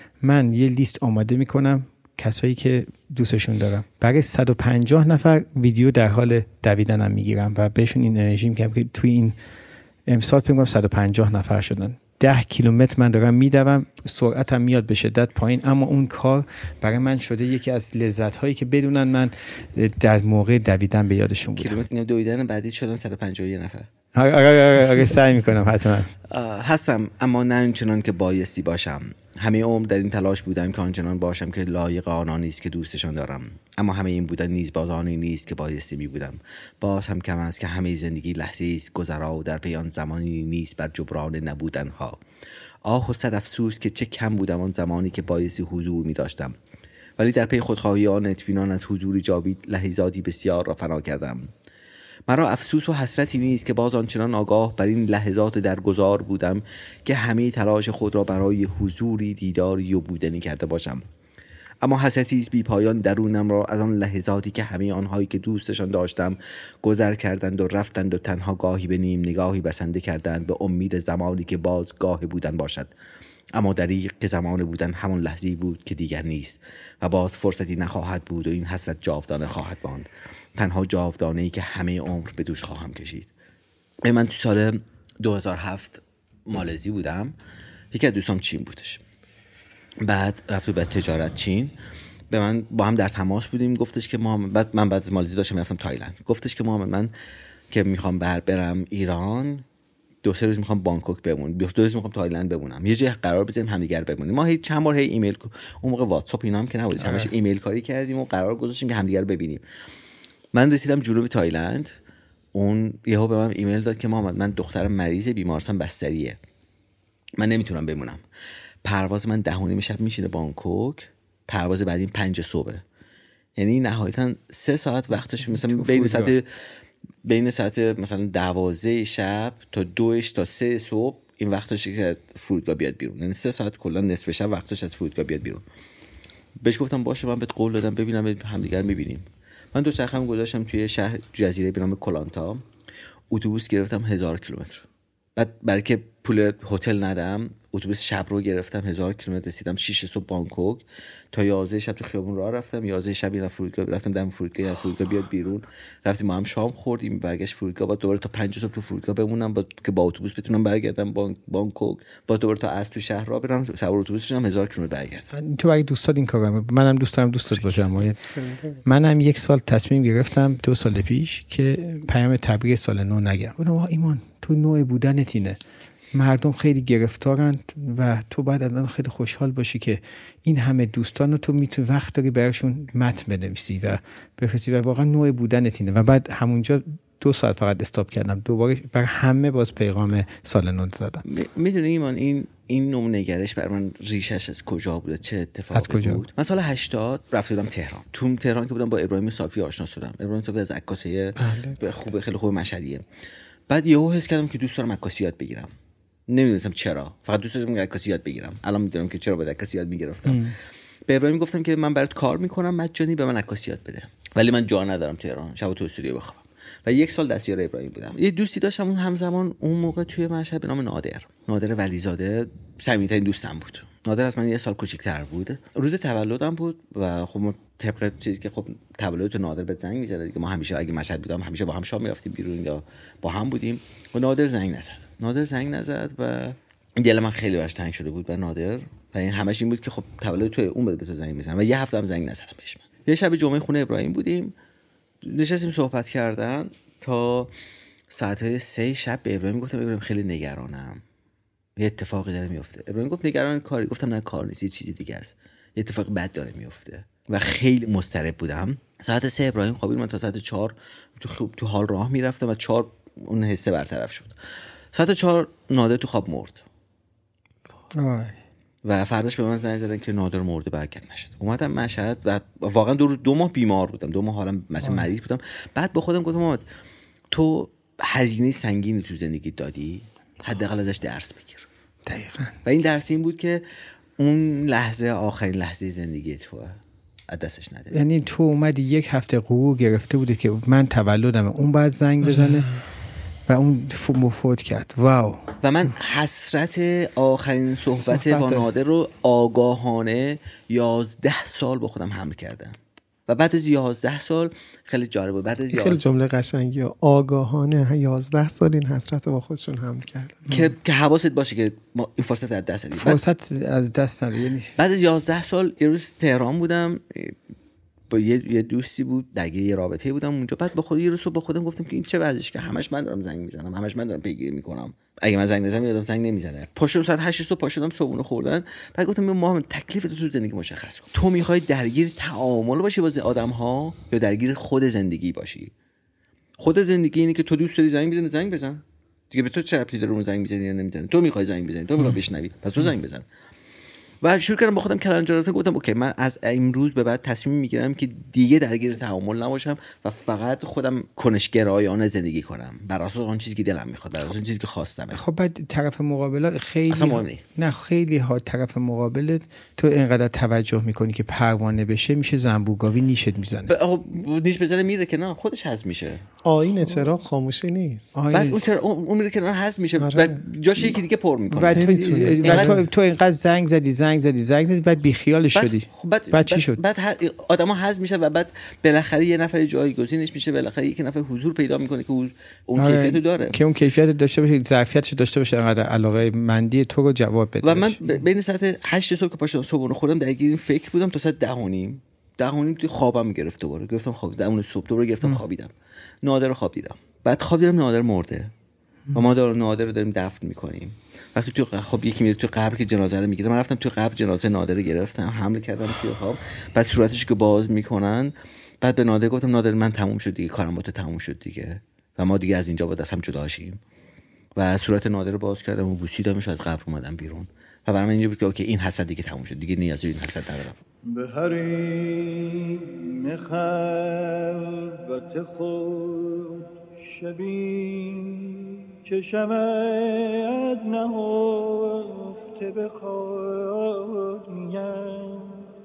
من یه لیست آماده میکنم کسایی که دوستشون دارم. برای 150 نفر ویدیو در حال دویدنم میگیرم و بهشون این انرژی میگم که توی این امسال فکر کنم 150 نفر شدن. 10 کیلومتر من دارم میدوم، سرعتم میاد به شدت پایین، اما اون کار برای من شده یکی از لذت‌هایی که بدونن من در موقع دویدن به یادشون بودم. کیلومتر دویدن بعدی شدن 151 نفر. آره سعی میکنم حتما. هستم اما نه اونچنان که بایستی باشم. همه عمر در این تلاش بودم که آنچنان باشم که لایق آنان نیست که دوستشان دارم، اما همه این بودن نیز باز آنی نیست که بایستی می بودم. باز هم کم است که همه زندگی لحظه است گذرا و در پی آن زمانی نیست بر جبران نبودنها. آه و صد افسوس که چه کم بودم آن زمانی که بایستی حضور می داشتم، ولی در پی خودخواهی آن اطمینان از حضوری جاوید لحظاتی بسیار را فنا کردم. مرا افسوس و حسرتی نیست که باز آنچنان آگاه بر این لحظات درگذار بودم که همه تلاش خود را برای حضوری دیداری و بودنی کرده باشم، اما حسرتی است بی پایان درونم را از آن لحظاتی که همه آنهایی که دوستشان داشتم گذر کردند و رفتند و تنها گاهی به نیم نگاهی بسنده کردند به امید زمانی که باز گاه بودن باشد، اما دریغ که زمان بودن همان لحظه‌ای بود که دیگر نیست و باز فرصتی نخواهد بود و این حسرت جاودانه خواهد ماند، تنها جاودانه‌ای که همه عمر به دوش خواهم کشید. من تو سال 2007 مالزی بودم، یکی از دوستام چین بودش، بعد رفت به تجارت چین، به من با هم در تماس بودیم، گفتش که من بعد از مالزی داشتم رفتم تایلند، گفتش که من که میخوام برم ایران 2-3 روز میخوام بانکوک بمونم، 2 روز میخوام تایلند بمونم، یه جای قرار بزنیم همدیگر بمونیم. ما چند بار ایمیل، اون موقع واتساپ اینا هم که نبود، همش ایمیل کاری کردیم و قرار گذاشتیم که همدیگر ببینیم. من رسیدم جنوب تایلند، اون یهو به من ایمیل داد که من دخترم مریض بیمارستان بستریه، من نمیتونم بمونم. پرواز من 10:30 شب میشینه بانکوک، پرواز بعدی 5 صبح، یعنی نهایتا 3 ساعت وقتش، مثلا بین ساعت مثلا 12 شب تا 2 تا 3 صبح این وقتشه که فرودگاه بیاد بیرون، یعنی 3 ساعت کلا نصف شب وقتش از فرودگاه بیاد بیرون. بهش گفتم باشه، من بهت قول دادم ببینم همدیگر میبینیم. من دوچرخه‌ام گذاشتم توی شهر جزیره به نام کلانتا، اتوبوس گرفتم 1000 کیلومتر. بعد برای که پول هتل ندم اتوبوس شب رو گرفتم 1000 کیلومتر، رسیدم 6 صبح بانکوک، تا 11 شب تو خیابون راه رفتم، 11 شب اینا فرودگاه رفتم، دم فرودگاه بیاد بیرون، رفتیم ما هم شام خوردیم، برگشت فرودگاه، بعد دوباره تا 5 صبح تو فرودگاه بمونم که با اتوبوس بتونم برگردم بانکوک، بعد دوباره تا از تو شهر راه برم سوار اتوبوس شدم 1000 کیلومتر برگردم. تو اگه دوست داری این کارو، منم دوست دارم دوستت باشم. منم 1 سال تصمیم گرفتم 2 سال پیش که پیام تبریک سال نو نگم. گفتم ایمان تو نوع بودنت اینه، مردم خیلی گرفتارند و تو باید الان خیلی خوشحال باشی که این همه دوستان رو تو میتونی وقت داری براشون متن بنویسی و بفرستی و واقعا نوع بودنت اینه. و بعد همونجا 2 ساعت فقط استاپ کردم، دوباره بر همه باز پیغام سال نو زدم. میدونی ایمان این نوع نگرش بر من ریشش از کجا بود؟ چه اتفاقی بود؟ من سال 80 رفتم تهران. تو تهران که بودم با ابراهیم صافی آشنا شدم. ابراهیم صافی از عکاسای خوب، خیلی خوب مشهدیه. بعد یهو حس کردم که دوست دارم عکاسی یاد بگیرم. نمیدونستم چرا، فقط دوست داشتم عکاسی یاد بگیرم. الان میدونم که چرا باید عکاسی یاد میگرفتم. به ابراهیم گفتم که من برات کار میکنم مجانی، به من عکاسی یاد بده، ولی من جا ندارم تهران، شب تو استودیو بخوابم. و 1 سال دستیار ابراهیم بودم. یه دوستی داشتم اون همزمان اون موقع توی مشهد به نام نادر ولیزاده، صمیمی‌ترین دوستم بود. نادر از من 1 سال کوچیک‌تر بود. روز تولدم بود و خب طبق چیزی که خب تولد نادر به زنگ می‌زنه دیگه، ما همیشه اگه مشهد بودم همیشه با هم شام می‌رفتیم بیرون یا با هم بودیم و نادر زنگ نزد و دل من خیلی براش تنگ شده بود به نادر و این همش این بود که خب تولد تو اون به تو زنگ می‌زنه و 1 هفته هم زنگ نزدم بهش. یه شب جمعه خونه ابراهیم بودیم، نشستیم صحبت کردن تا ساعت 3 شب. به ابراهیم گفتم ابراهیم خیلی نگرانم، یه اتفاقی داره میفته. ابراهیم گفت نگران کاری؟ گفتم نه کار نیست، یه چیزی دیگه است، یه اتفاق بد داره میفته و خیلی مضطرب بودم. ساعت 3 ابراهیم خوابید، من تا ساعت 4 تو حال راه میرفتم و 4 اون حسه برطرف شد. ساعت 4 نادر تو خواب مرد. و فرداش به من زنگ زدن که نادر مرده، برگرد نشد. اومدم مشهد و واقعا 2 ماه بیمار بودم، 2 ماه حالم مثلا مریض بودم. بعد با خودم گفتم تو هزینه سنگینی تو زندگی دادی، حداقل ازش درس بگیر. دقیقاً. و این درس این بود که اون لحظه آخرین لحظه زندگی توه، از دستش نده. یعنی تو اومدی 1 هفته قوه گرفته بوده که من تولدم، اون بعد زنگ بزنه و اون فوت کرد. واو. و من حسرت آخرین صحبت با نادر رو آگاهانه 11 سال با خودم حمل کردم و بعد از 11 سال خیلی جالب بود. بعد از خیلی جمله قشنگی، آگاهانه 11 سال این حسرت رو با خودشون حمل کردن که حواست باشه که ما این فرصت از دست ندیم. فرصت از دست ندیم. بعد از 11 سال یه روز تهران بودم با یه دوستی بود، درگیر یه رابطه بودم اونجا. بعد با خود یه روز با خودم گفتم که این چه وضعشه که همش من دارم زنگ میزنم، همش من دارم پیگیری میکنم، اگه من زنگ نزنم یادم زنگ نمیزنه. پاشم ساعت 8 صبح پاشدم صبحونه خوردن. بعد گفتم ما تکلیف تو زندگی مشخص کن. تو میخوای درگیر تعامل باشی با آدم‌ها یا درگیر خود زندگی باشی؟ خود زندگی اینه که تو دوست داری زنگ بزن دیگه. به تو چه ربطی داره اون زنگ میزنی یا نمیزنی؟ تو میخوای زنگ بزنی، تو میخوای بشنوی، پس تو زنگ بزن. و شروع کردم با خودم کلنجار رفتن. گفتم اوکی، من از امروز به بعد تصمیم میگیرم که دیگه درگیر تعامل نباشم و فقط خودم کنشگرایانه زندگی کنم بر اساس اون چیزی که دلم میخواد، بر اساس اون چیزی که خواستم. خب بعد طرف مقابل خیلی ها طرف مقابلت تو اینقدر توجه میکنی که پروانه بشه، میشه زنبورگاوی نیشت میزنه. نیش بزنه میره که نه خودش هضم میشه. آینه چرا خاموشی نیست. بعد اون میره که نه هضم میشه و جاش یکی دیگه پر میکنه. بعد تو اینقدر زنگ زدی بعد بیخیالش شدی. بعد چی شد؟ بعد آدما هضم میشه و بعد بالاخره یه نفر جایگزینش میشه، بالاخره یک نفر حضور پیدا میکنه که اون کیفیتو داره، که اون کیفیت داشته باشه، ظرفیتش داشته باشه، انقدر علاقه مندی تو رو جواب بده. و من بین ساعت 8 صبح که پاشدم صبحونه خوردم درگیر این فکر بودم تا ساعت 10:30 تو خوابم گرفت. دوباره گفتم خواب اون صبح دوباره گرفتم خوابیدم. نادر رو خواب دیدم. بعد خواب دیدم نادر مرده و ما نادر رو داریم دفن میکنیم. وقتی تو خب یکی میره تو قبر که جنازه رو میگیره، من رفتم تو قبر جنازه نادر رو گرفتم، حمل کردم توی خواب. بعد صورتش که باز میکنن، بعد به نادر گفتم نادر من تموم شد دیگه، کارم با تو تموم شد دیگه و ما دیگه از اینجا باید از هم جدا شیم. و صورت نادر رو باز کردم و بوسیدمش، از قبر اومدم بیرون و برام اینجوری بود که اوکی این حسد دیگه تموم شد، دیگه نیازی به این حسد ندارم. به حریم خلوت خود شبی که شود نهفته به خود نیم،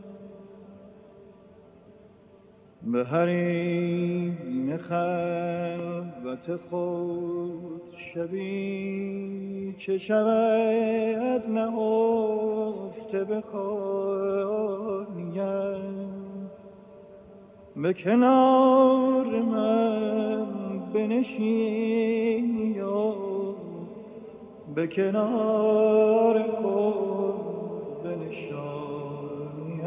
به حریم خلوت خود شبی که شود نهفته به خود نیم، به کنار من بنشین یا به کنار خود بنشانیم.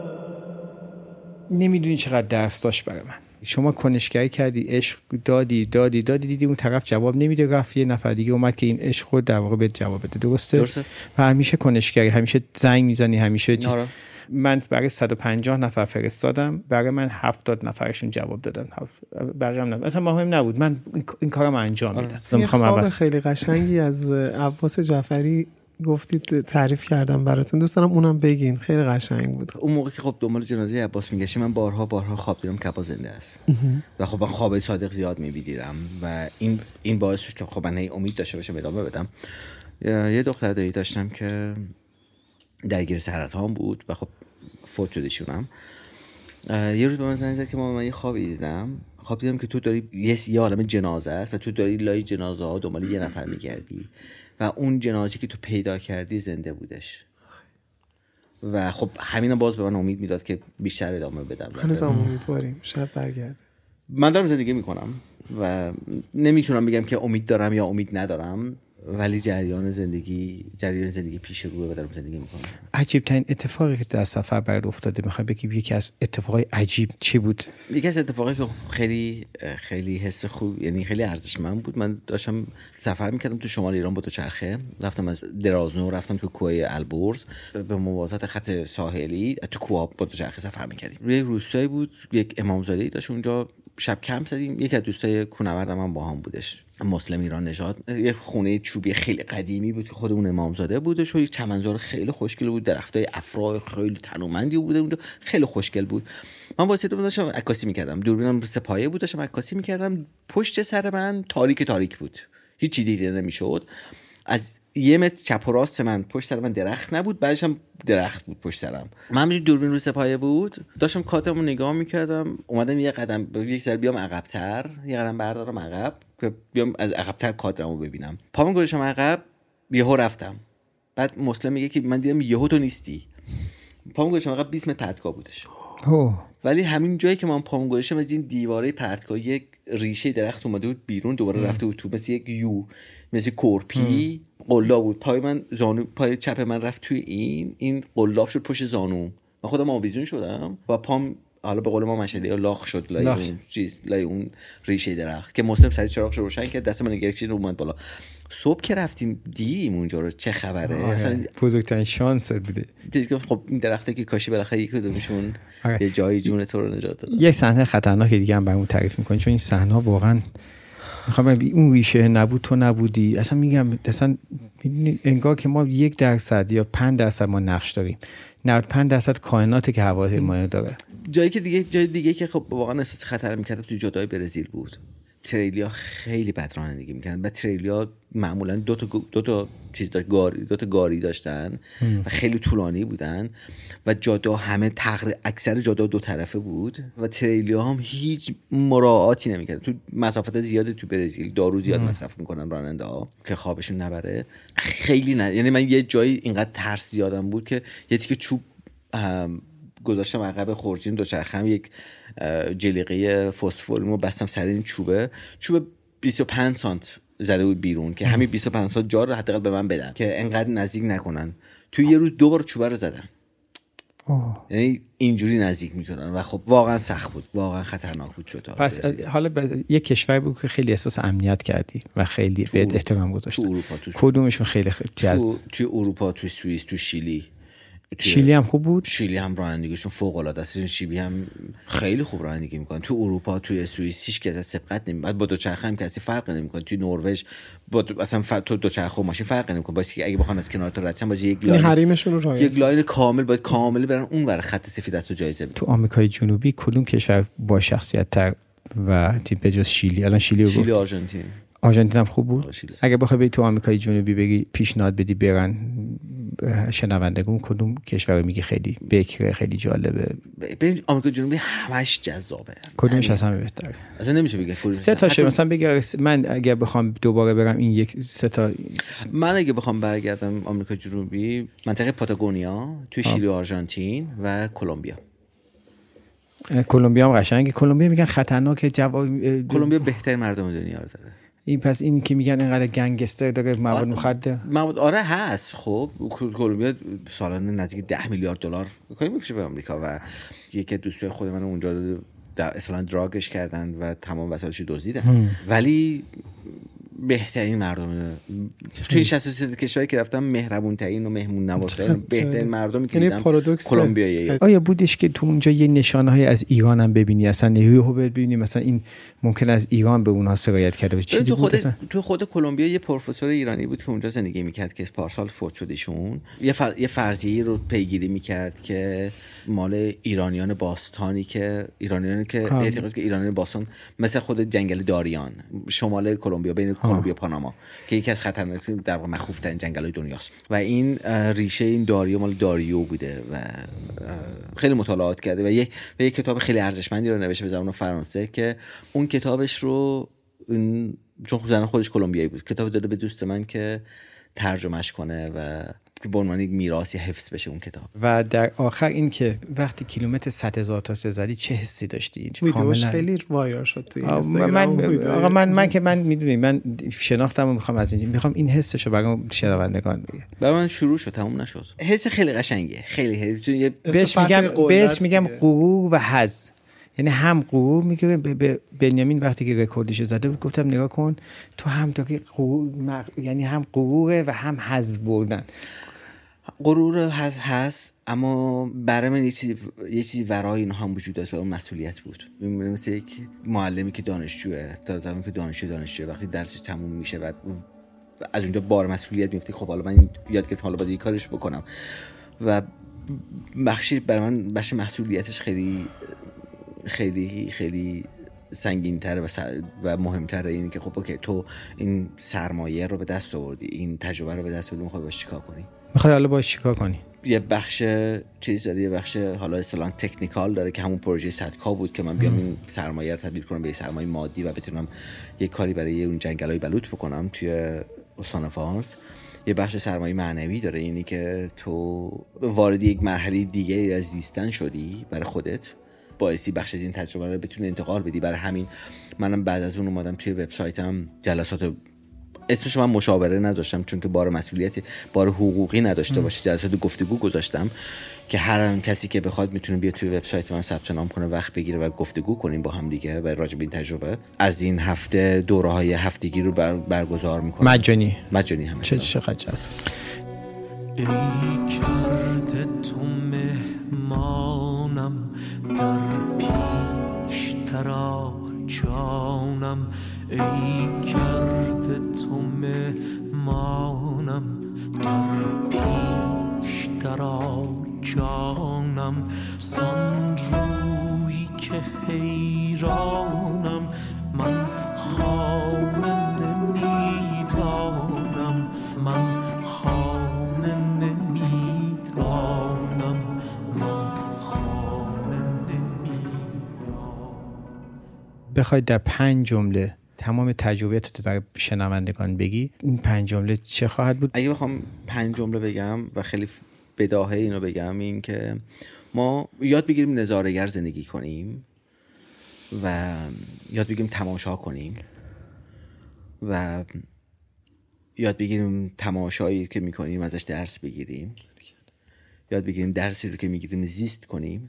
نمیدونی چقدر درس داشت برای من. شما کنشگری کردی، عشق دادی دیدی اون طرف جواب نمیده، رفت یه نفر دیگه اومد که این عشق رو در واقع به جواب بده. درسته؟ و همیشه کنشگری، همیشه زنگ میزنی، همیشه من برای 150 نفر فرستادم، برای من 70 نفرشون جواب دادن، بقیه هم نبود. اصلا مهم نبود، من این کارم انجام میدم. یه خواب خیلی قشنگی از عباس جعفری گفتید، تعریف کردم براتون، دوست دارم اونم بگین، خیلی قشنگ بود. اون موقع که خب دنبال جنازه عباس میگشتم، من بارها خواب دیدم که عباس زنده است و خب من خواب صادق زیاد می‌دیدم و این باعث شد که خب من امید داشته باشم ادامه بدم. یه دختر دایی داشتم که درگیر سرطان بود و خب فوت شده شونم. یه روز به من زنگ زد که من یه خوابی دیدم که تو داری یه عالم جنازه است و تو داری لای جنازه ها دنبال یه نفر میگردی و اون جنازه که تو پیدا کردی زنده بودش و خب همینا باز به من امید میداد که بیشتر ادامه بدم. هنوز امیدواریم شاید برگرده. من دارم زندگی میکنم و نمیتونم بگم که امید دارم یا امید ندارم، ولی جریان زندگی پیش روه و دارم زندگی میکنم. عجیب ترین اتفاقی که در سفر برات افتاده، میخوای بگی یکی از اتفاقای عجیب چی بود؟ یکی از اتفاقایی که خیلی خیلی حس خوب، یعنی خیلی ارزشمند بود، من داشتم سفر میکردم تو شمال ایران با دوچرخه، رفتم از درازنو رفتم تو کوه البرز به موازات خط ساحلی، تو کوه با دوچرخه سفر میکردیم. روی روستایی بود، یک امامزاده‌ای داشت اونجا، شب کمپ زدیم. یکی از دوستای کوهنوردم هم با هم بودش، مسلم ایران نژاد. یه خونه چوبی خیلی قدیمی بود که خودمون امامزاده بودش و یک چمنزار خیلی خوشگل بود، درختای افرا خیلی تنومندی بوده اونجا، خیلی خوشگل بود. من واسه داشتم عکاسی می‌کردم، دوربینم سپایه بود، داشتم عکاسی می‌کردم. پشت سر من تاریک بود، هیچی دیده نمی‌شد. از یه متر چپ و راست من پشت سر من درخت نبود، بعدش هم درخت بود پشت سرم. من همینجوری دوربین رو سپایه بود، داشتم کاتمو نگاه می‌کردم. اومدم یک ذره بیام عقب‌تر، یه قدم بردارم عقب که بیام از عقب‌تر کادرمو ببینم. پامو گذاشتم عقب، یهو رفتم. بعد مسلم میگه که من دیدم یهو تو نیستی. پامو گذاشتم عقب 20 متر پرتگاه بودش. ولی همین جایی که من پامو گذاشتم از این دیواره پرتگاه یک ریشه درخت اومده بود بیرون، دوباره رفته بود تو، مثل یک یو، مثل کورپی قلاب بود. پای من زانو، پای چپ من رفت توی این قلاب شد پشت زانو. من خودم آویزون شدم و پام حالا به قول ما مشعله لاخ شد لای اون ریشه درخت که مسلم سری چراغش روشن کرد، دست من نگرفت اومد بالا. صبح که رفتیم دیدیم اونجا رو، چه خبره؟ اصلا بزرگترین شانس بوده. خب این درخته که کاشی بالاخره یک کدومشون یه جایی جون تو رو نجات داد. یه صحنه خطرناک دیگه هم برامون تعریف می‌کنی، چون این صحنه واقعا میخوام اون ریشه نبود تو نبودی. اصلا میگم اصلا انگار که ما 1% یا 5% ما نقش داریم، 95% کائناتی که حواس ما داره. جای دیگه که خب واقعا احساس خطر می‌کرد تو جدای برزیل بود. تریلیا خیلی بد رانندگی می‌کردن و تریلیا معمولا دو تا چیز داشت، دو تا گاری داشتن و خیلی طولانی بودن و جاده همه تقریبا اکثر جاده دو طرفه بود و تریلیا هم هیچ مراعاتی نمی‌کردن. تو مسافت زیادی تو برزیل دارو زیاد مصرف می‌کنن راننده‌ها که خوابشون نبره. خیلی یعنی من یه جایی اینقدر ترس زیادم بود که یه تیکه چوب گذاشتم عقب خورجین دوچرخه‌ام، یک جلیقه فسفوریمو بستم سر این چوب 25 سانت زده بود بیرون که همین 25 سانت جا رو حداقل به من بدن که انقدر نزدیک نکنن. توی یه روز 2 بار چوب رو زدم. یعنی اینجوری نزدیک میکنن و خب واقعا سخت بود، واقعا خطرناک بود شد. پس حالا یک کشور بود که خیلی احساس امنیت کردی و خیلی به احترام گذاشتی. تو اروپا کدومشون خیلی جذاب؟ تو اروپا، تو سوئیس، تو شیلی هم خوب بود. شیلی هم رانندگیشون فوق العاده است. شیلی هم خیلی خوب رانندگی میکنن. تو اروپا، تو سوئیس هیچ کس از سبقت نمیاد. با دوچرخه هم کسی فرق نمیکنه. تو نروژ اصلا تو دوچرخه و ماشین فرق نمیکنه. باشه که اگه بخوان از کنار تو رد شن، باشه یک لاین حریمشون رو رعایت، یک لاین کامل برن اون ور خط سفید تو جایزه. تو آمریکای جنوبی کدوم کشور با شخصیت تر و تیم به جز شیلی؟ الان شیلی آرژانتین هم خوب بود. اگه بخوای بری تو آمریکای جنوبی بگی پیشنهاد بدی برن شنوندگون، کدوم کشور میگی خیلی بکره، خیلی جالبه؟ ببین آمریکا جنوبی همش جذابه. کدومش اصلا بهتره؟ اصلا نمیشه بگه کدوم. 3 تاشه مثلا بگی من اگه بخوام دوباره برم این یک 3 تا. من اگه بخوام برگردم آمریکا جنوبی، منطقه پاتاگونیا، توی شیلی و آرژانتین و کلمبیا. کلمبیا هم قشنگه. کلمبیا میگن خطرناکه. کلمبیا بهترین مردم دنیا رو داره. این پس این که میگن اینقدر گنگستر داره، مواد مخدر. آره هست. خب کلمبیا سالانه نزدیک 10 میلیارد دلار کاری میشه به آمریکا و یکی دوستای خود من اونجا اصلا دراگش کردن و تمام وسایلش دزدیدن. ولی بهترین مردم توی 63 کشوری که رفتم مهربون ترین و مهمون نوازترین بهترین مردمی که دیدم کلمبیایی. آیا بودش که تو اونجا یه نشانه‌های از ایران هم ببینی، اصلا یهو ببینی مثلا این ممکن از ایران به اونها سرایت کرده باشه؟ چیزی بود اصلا؟ تو خود کلمبیا یه پروفسور ایرانی بود که اونجا زندگی میکرد که پارسال فوت شدشون، یه فرضیه رو پیگیری میکرد که مال ایرانیان باستانی که اعتقاد که ایرانیان باستان مثل خود جنگل داریان شمال کلمبیا بین کلمبیا و پاناما که یکی از خطرناکترین در واقع مخوف‌ترین جنگل‌های دنیاست و این ریشه این داریو مال داریو بوده و خیلی مطالعات کرده و یک کتاب خیلی ارزشمندی رو نوشته به زبان فرانسه که اون کتابش رو چون زن خودش کلمبیایی بود کتاب داده به دوست من که ترجمهش کنه و به عنوان یک میراثی حفظ بشه اون کتاب. و در آخر این که وقتی کیلومتر 100,000 تا زدی چه حسی داشتی؟ ویدیوش خیلی وایرال شد توی اینستاگرام. من میدونی من شناختم و میخوام از اینجا میخوام این حسشو برام شنوندگان بگه. برای من شروع شد تموم نشد. حس خیلی قشنگه، خیلی بهش میگم غرور و حظ. یعنی هم غرور میگه به بنیامین وقتی که رکوردشو زده بود گفتم نگاه کن تو هم داری غرور، یعنی هم غروره و هم حظ بردن. غرور هست اما برای من یه چیزی ورای اینا هم وجود داشت و اون مسئولیت بود. مثل یک معلمی که دانشجوه تا زمانی که دانشجوه وقتی درسش تموم میشه و از اونجا بار مسئولیت میفته خب حالا من یاد گرفتم حالا باید این کارش بکنم و بخشی برای من بخش مسئولیتش خیلی خیلی خیلی سنگین‌تره و مهم‌تره اینه که خب اوکی تو این سرمایه رو به دست آوردی، این تجربه رو به دست آوردی، می‌خوای باش چیکار کنی؟ حالا باش چیکار کنی؟ یه بخش چیز داره، یه بخش حالا اصطلاحاً تکنیکال داره که همون پروژه 100K بود که من بیام این سرمایه رو تبدیل کنم به سرمایه مادی و بتونم یه کاری برای اون جنگل‌های بلوط بکنم توی استان فارس. یه بخش سرمایه معنوی داره، اینی که تو وارد یک مرحله دیگه از زیستن شدی برای خودت، باعثی بخش از این تجربه رو بتونی انتقال بدی. برای همین منم بعد از اون اومدم توی وبسایتم جلسات، اسمش من مشاوره نذاشتم چون که بار مسئولیتی بار حقوقی نداشته باشه، جلسات گفتگو گذاشتم که هر کسی که بخواد میتونه بیاد توی وبسایت من ثبت نام کنه، وقت بگیره و گفتگو کنیم با هم دیگه و راجع به این تجربه. از این هفته دوره‌های هفتگی رو برگزار میکنم مجانی همه. چقدر جذاب. ای کرده تو مهمانم در پیشترا جانم، ای کرده تو مهمانم در پیشترا جانم، سان روی که حیرانم من خانه نمیدانم، من خانه نمیدانم، من خانه نمیدانم. بخوای در 5 جمله تمام تجربیاتت برای شنوندگان بگی، این 5 جمله چه خواهد بود؟ اگه بخوام 5 جمله بگم و خیلی بداهه اینو بگم، این که ما یاد بگیریم نظاره‌گر زندگی کنیم و یاد بگیریم تماشا کنیم و یاد بگیریم تماشایی که میکنیم ازش درس بگیریم، یاد بگیریم درسی رو که میگیریم زیست کنیم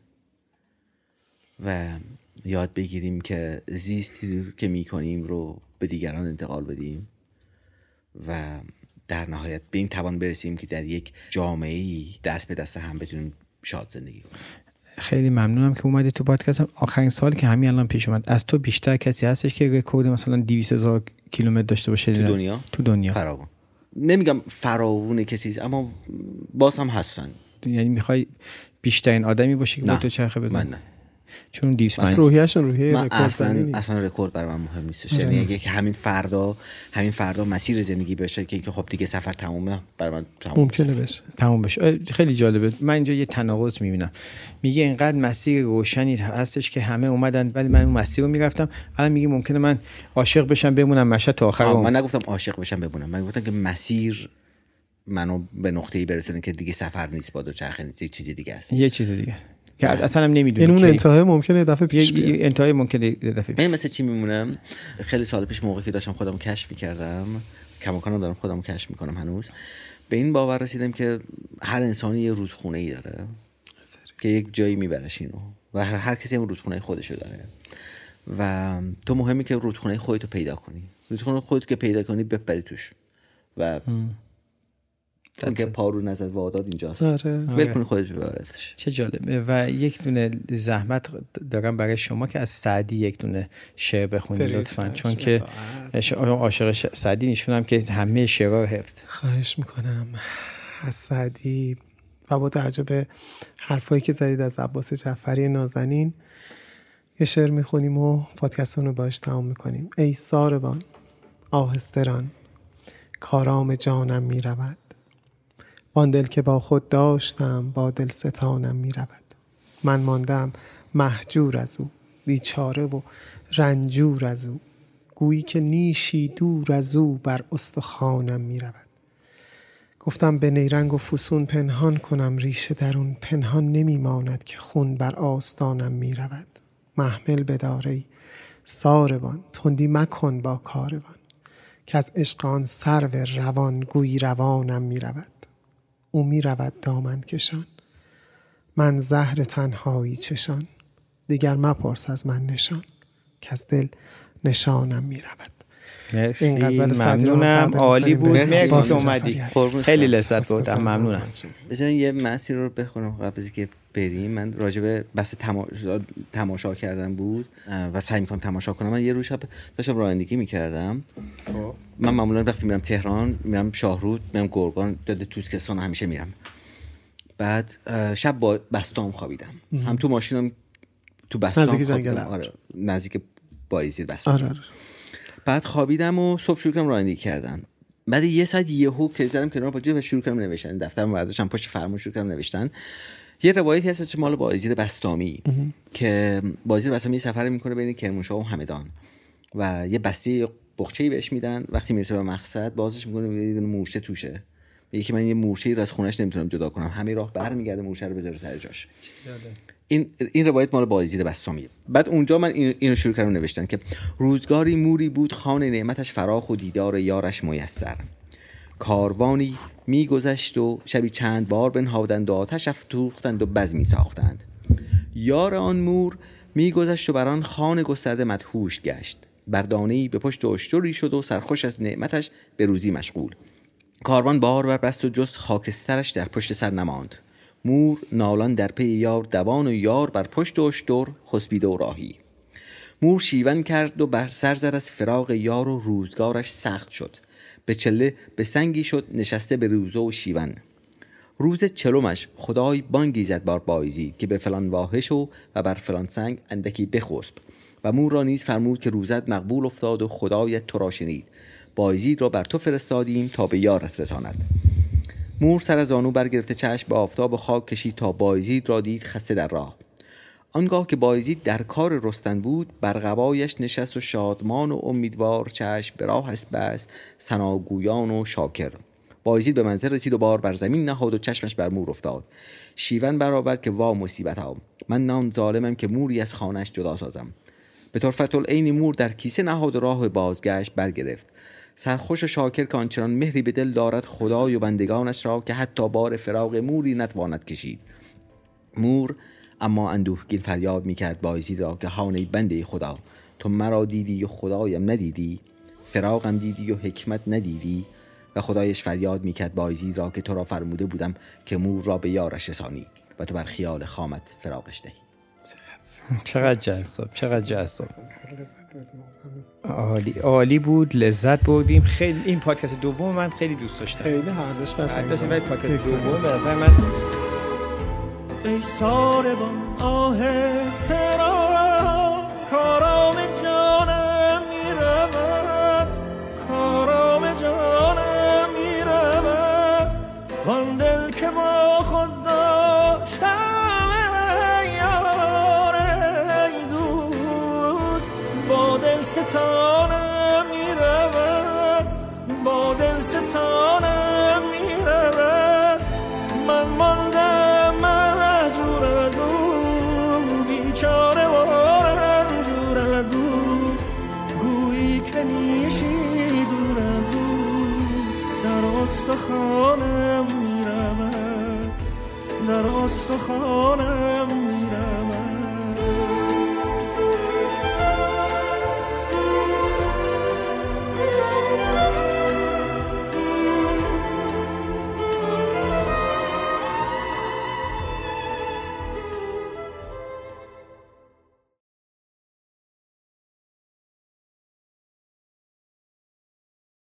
و یاد بگیریم که زیستی رو که میکنیم رو به دیگران انتقال بدیم و در نهایت به این توان برسیم که در یک جامعه‌ای دست به دست هم بتونیم شاد زندگی کنیم. خیلی ممنونم که اومدی تو پادکستم. آخرین سالی که همین الان پیش اومد، از تو بیشتر کسی هستش که رکورد مثلا 200,000 کیلومتر داشته باشه تو دنیا؟ فراوان. نمیگم فراوون کسی، اما باز هم هستن. یعنی میخوای بیشترین آدمی باشی که با تو چرخه بزنی؟ من نه. چون 205 روحیه‌شون روحیه رکورد اصلا رکورد برای من مهم نیستش. یعنی اگه که همین فردا مسیر زندگی بشه که خب دیگه سفر تمومه، برای من تموم بشه. خیلی جالبه. من اینجا یه تناقض میبینم. میگه اینقدر مسیر روشنی هستش که همه اومدن ولی من اون مسیر رو میرفتم. الان میگه ممکنه من عاشق بشم بمونم مشهد تا آخر. من نگفتم عاشق بشم بمونم، من گفتم که مسیر منو به نقطه‌ای برسونه که دیگه سفر نیست، با دوچرخه نیست، یه چیز دیگه است. یه چیز دیگه که اصلا هم نمیدونی این اون انتهای ممکنه دفعه پیش بیاد. انتهای ممکنه دفعه. من مثلا چی میمونم، خیلی سال پیش موقعی که داشتم خودم کشف می‌کردم، کماکان دارم خودم کشف می‌کنم هنوز، به این باور رسیدم که هر انسانی یه رودخونه‌ای داره که یک جایی میبرش اینو و هر کسی هم رودخونه خودشو داره و تو مهمه که رودخونه خودتو پیدا کنی. رودخونه خودت که پیدا کنی بپری توش و اون که پارو نزد واداد اینجاست. ول کنی خودت ببردش. چه جالب. و یک دونه زحمت دارم برای شما که از سعدی یک دونه شعر بخونید لطفاً، چون که عاشق سعدی نشونم که همه شعرها رو حفظ. خواهش میکنم. از سعدی و با توجه به حرفایی که زدید از عباس جعفری نازنین یه شعر میخونیم و پادکستون رو باش تمام میکنیم. ای ساربان آهستران کارام جانم میرود، آن دل که با خود داشتم با دل ستانم میرود. من ماندم مهجور از او، بیچاره و رنجور از او، گویی که نیشی دور از او بر استخوانم میرود. گفتم به نیرنگ و فسون پنهان کنم ریشه درون، پنهان نمیماند که خون بر آستانم میرود. محمل بداری ساربان تندی مکن با کاروان، که از عشق آن سرو روان گویی روانم میرود. او میرود دامن کشان من زهر تنهایی چشان، دیگر مپرس از من نشان که از دل نشانم میرود. این غزل سعدی رو عالی بود. مرسی که اومدی، خیلی لذت بردم. ممنونم. بذارین یه متن رو بخونم قبل از اینکه بریم. من راجع به بحث تماشا کردن بود و سعی می‌کنم تماشا کنم. من یه روز شب داشتم رانندگی می‌کردم. من معمولا وقتی میرم تهران میرم شاهرود، میرم گرگان، جاده توسکستان همیشه میرم. بعد شب با بستام خوابیدم. هم تو ماشینم تو بستام خوابیدم. آره نزدیک بایزید بستام. آره. بعد خوابیدم و صبح شروع کردم رانندگی کردن. بعد یه ساعت یهو که زدم کنار پاچه و شروع کردم نوشتن. دفترم برداشتم پشت فرمون شروع کردم نوشتن. یه روایتی هست که مال بایزید بستامی که بایزید بستامی سفر میکنه بین کرمانشاه و همدان و یه بسته بخچه‌ای بهش میدن. وقتی میرسه به مقصد بازش میکنه یه دونه مورچه توشه. میگه که من یه مورچه‌ای رو از خونش نمیتونم جدا کنم، همه راه برمیگرده مورچه رو بذاره سر جاش. این روایت مال بایزید بستامیه. بعد اونجا من اینو شروع کردم نوشتن که روزگاری موری بود خان نعمتش فراخ و دیدار یارش میسر. کاروانی میگذشت و شبی چند بار بنهادند و آتش افروختند و بزمی ساختند. یار آن مور میگذشت و بر آن خان گسترده مدهوش گشت. بردانه‌ای به پشت اشتری شد و سرخوش از نعمتش به روزی مشغول. کاروان بار بر بست و جز خاکسترش در پشت سر نماند. مور نالان در پی یار دوان و یار بر پشت اشتر خسبیده و راهی. مور شیون کرد و بر سر زد از فراق یار و روزگارش سخت شد. به چله به سنگی شد نشسته به روزه و شیون. روز چلومش خدای بانگی زد بار بایزید که به فلان واهش و بر فلان سنگ اندکی بخسب. و مور را نیز فرمود که روزت مقبول افتاد و خدایت تو را شنید. بایزید را بر تو فرستادیم تا به یارت رساند. مور سر از زانو برگرفته چشم به آفتاب و خاک کشید تا بایزید را دید خسته در راه. آنگاه که بایزید در کار رستن بود بر قبایش نشست و شادمان و امیدوار چشم به راه است بس ثناگویان و شاکر. بایزید به منزل رسید و بار بر زمین نهاد و چشمش بر مور افتاد. شیون برآورد که وا مصیبت ها، من نان ظالمم که موری از خانه‌اش جدا سازم. به طرفت العین مور در کیسه نهاد و راه بازگشت برگرفت. سرخوش و شاکر که آنچنان مهری به دل دارد خدای و بندگانش را که حتی بار فراق موری نتواند کشید. مور اما اندوهگین فریاد میکرد بایزید را که هان ای بنده خدا، تو مرا دیدی و خدایم ندیدی، فراقم دیدی و حکمت ندیدی. و خدایش فریاد میکرد بایزید را که تو را فرموده بودم که مور را به یارش رسانی و تو بر خیال خامت فراقش دهی. چقدر جذاب. عالی بود، لذت بردیم. خیلی این پادکست دوم من خیلی دوست داشتم. خیلی هر دوش قشنگ بود. ولی پادکست دوم به نظر من ای ساربان آهسته را کارام جانم میرود، کارام جانم میرود. وان دل که با خود داشتم یار ای دوست، با دل ستانم میرود، با دل ستانم میرود. من ماندم مهجور از او، بیچاره و رنجور از او، گویی که نیشی دور از او در استخوانم میرود، در استخوانم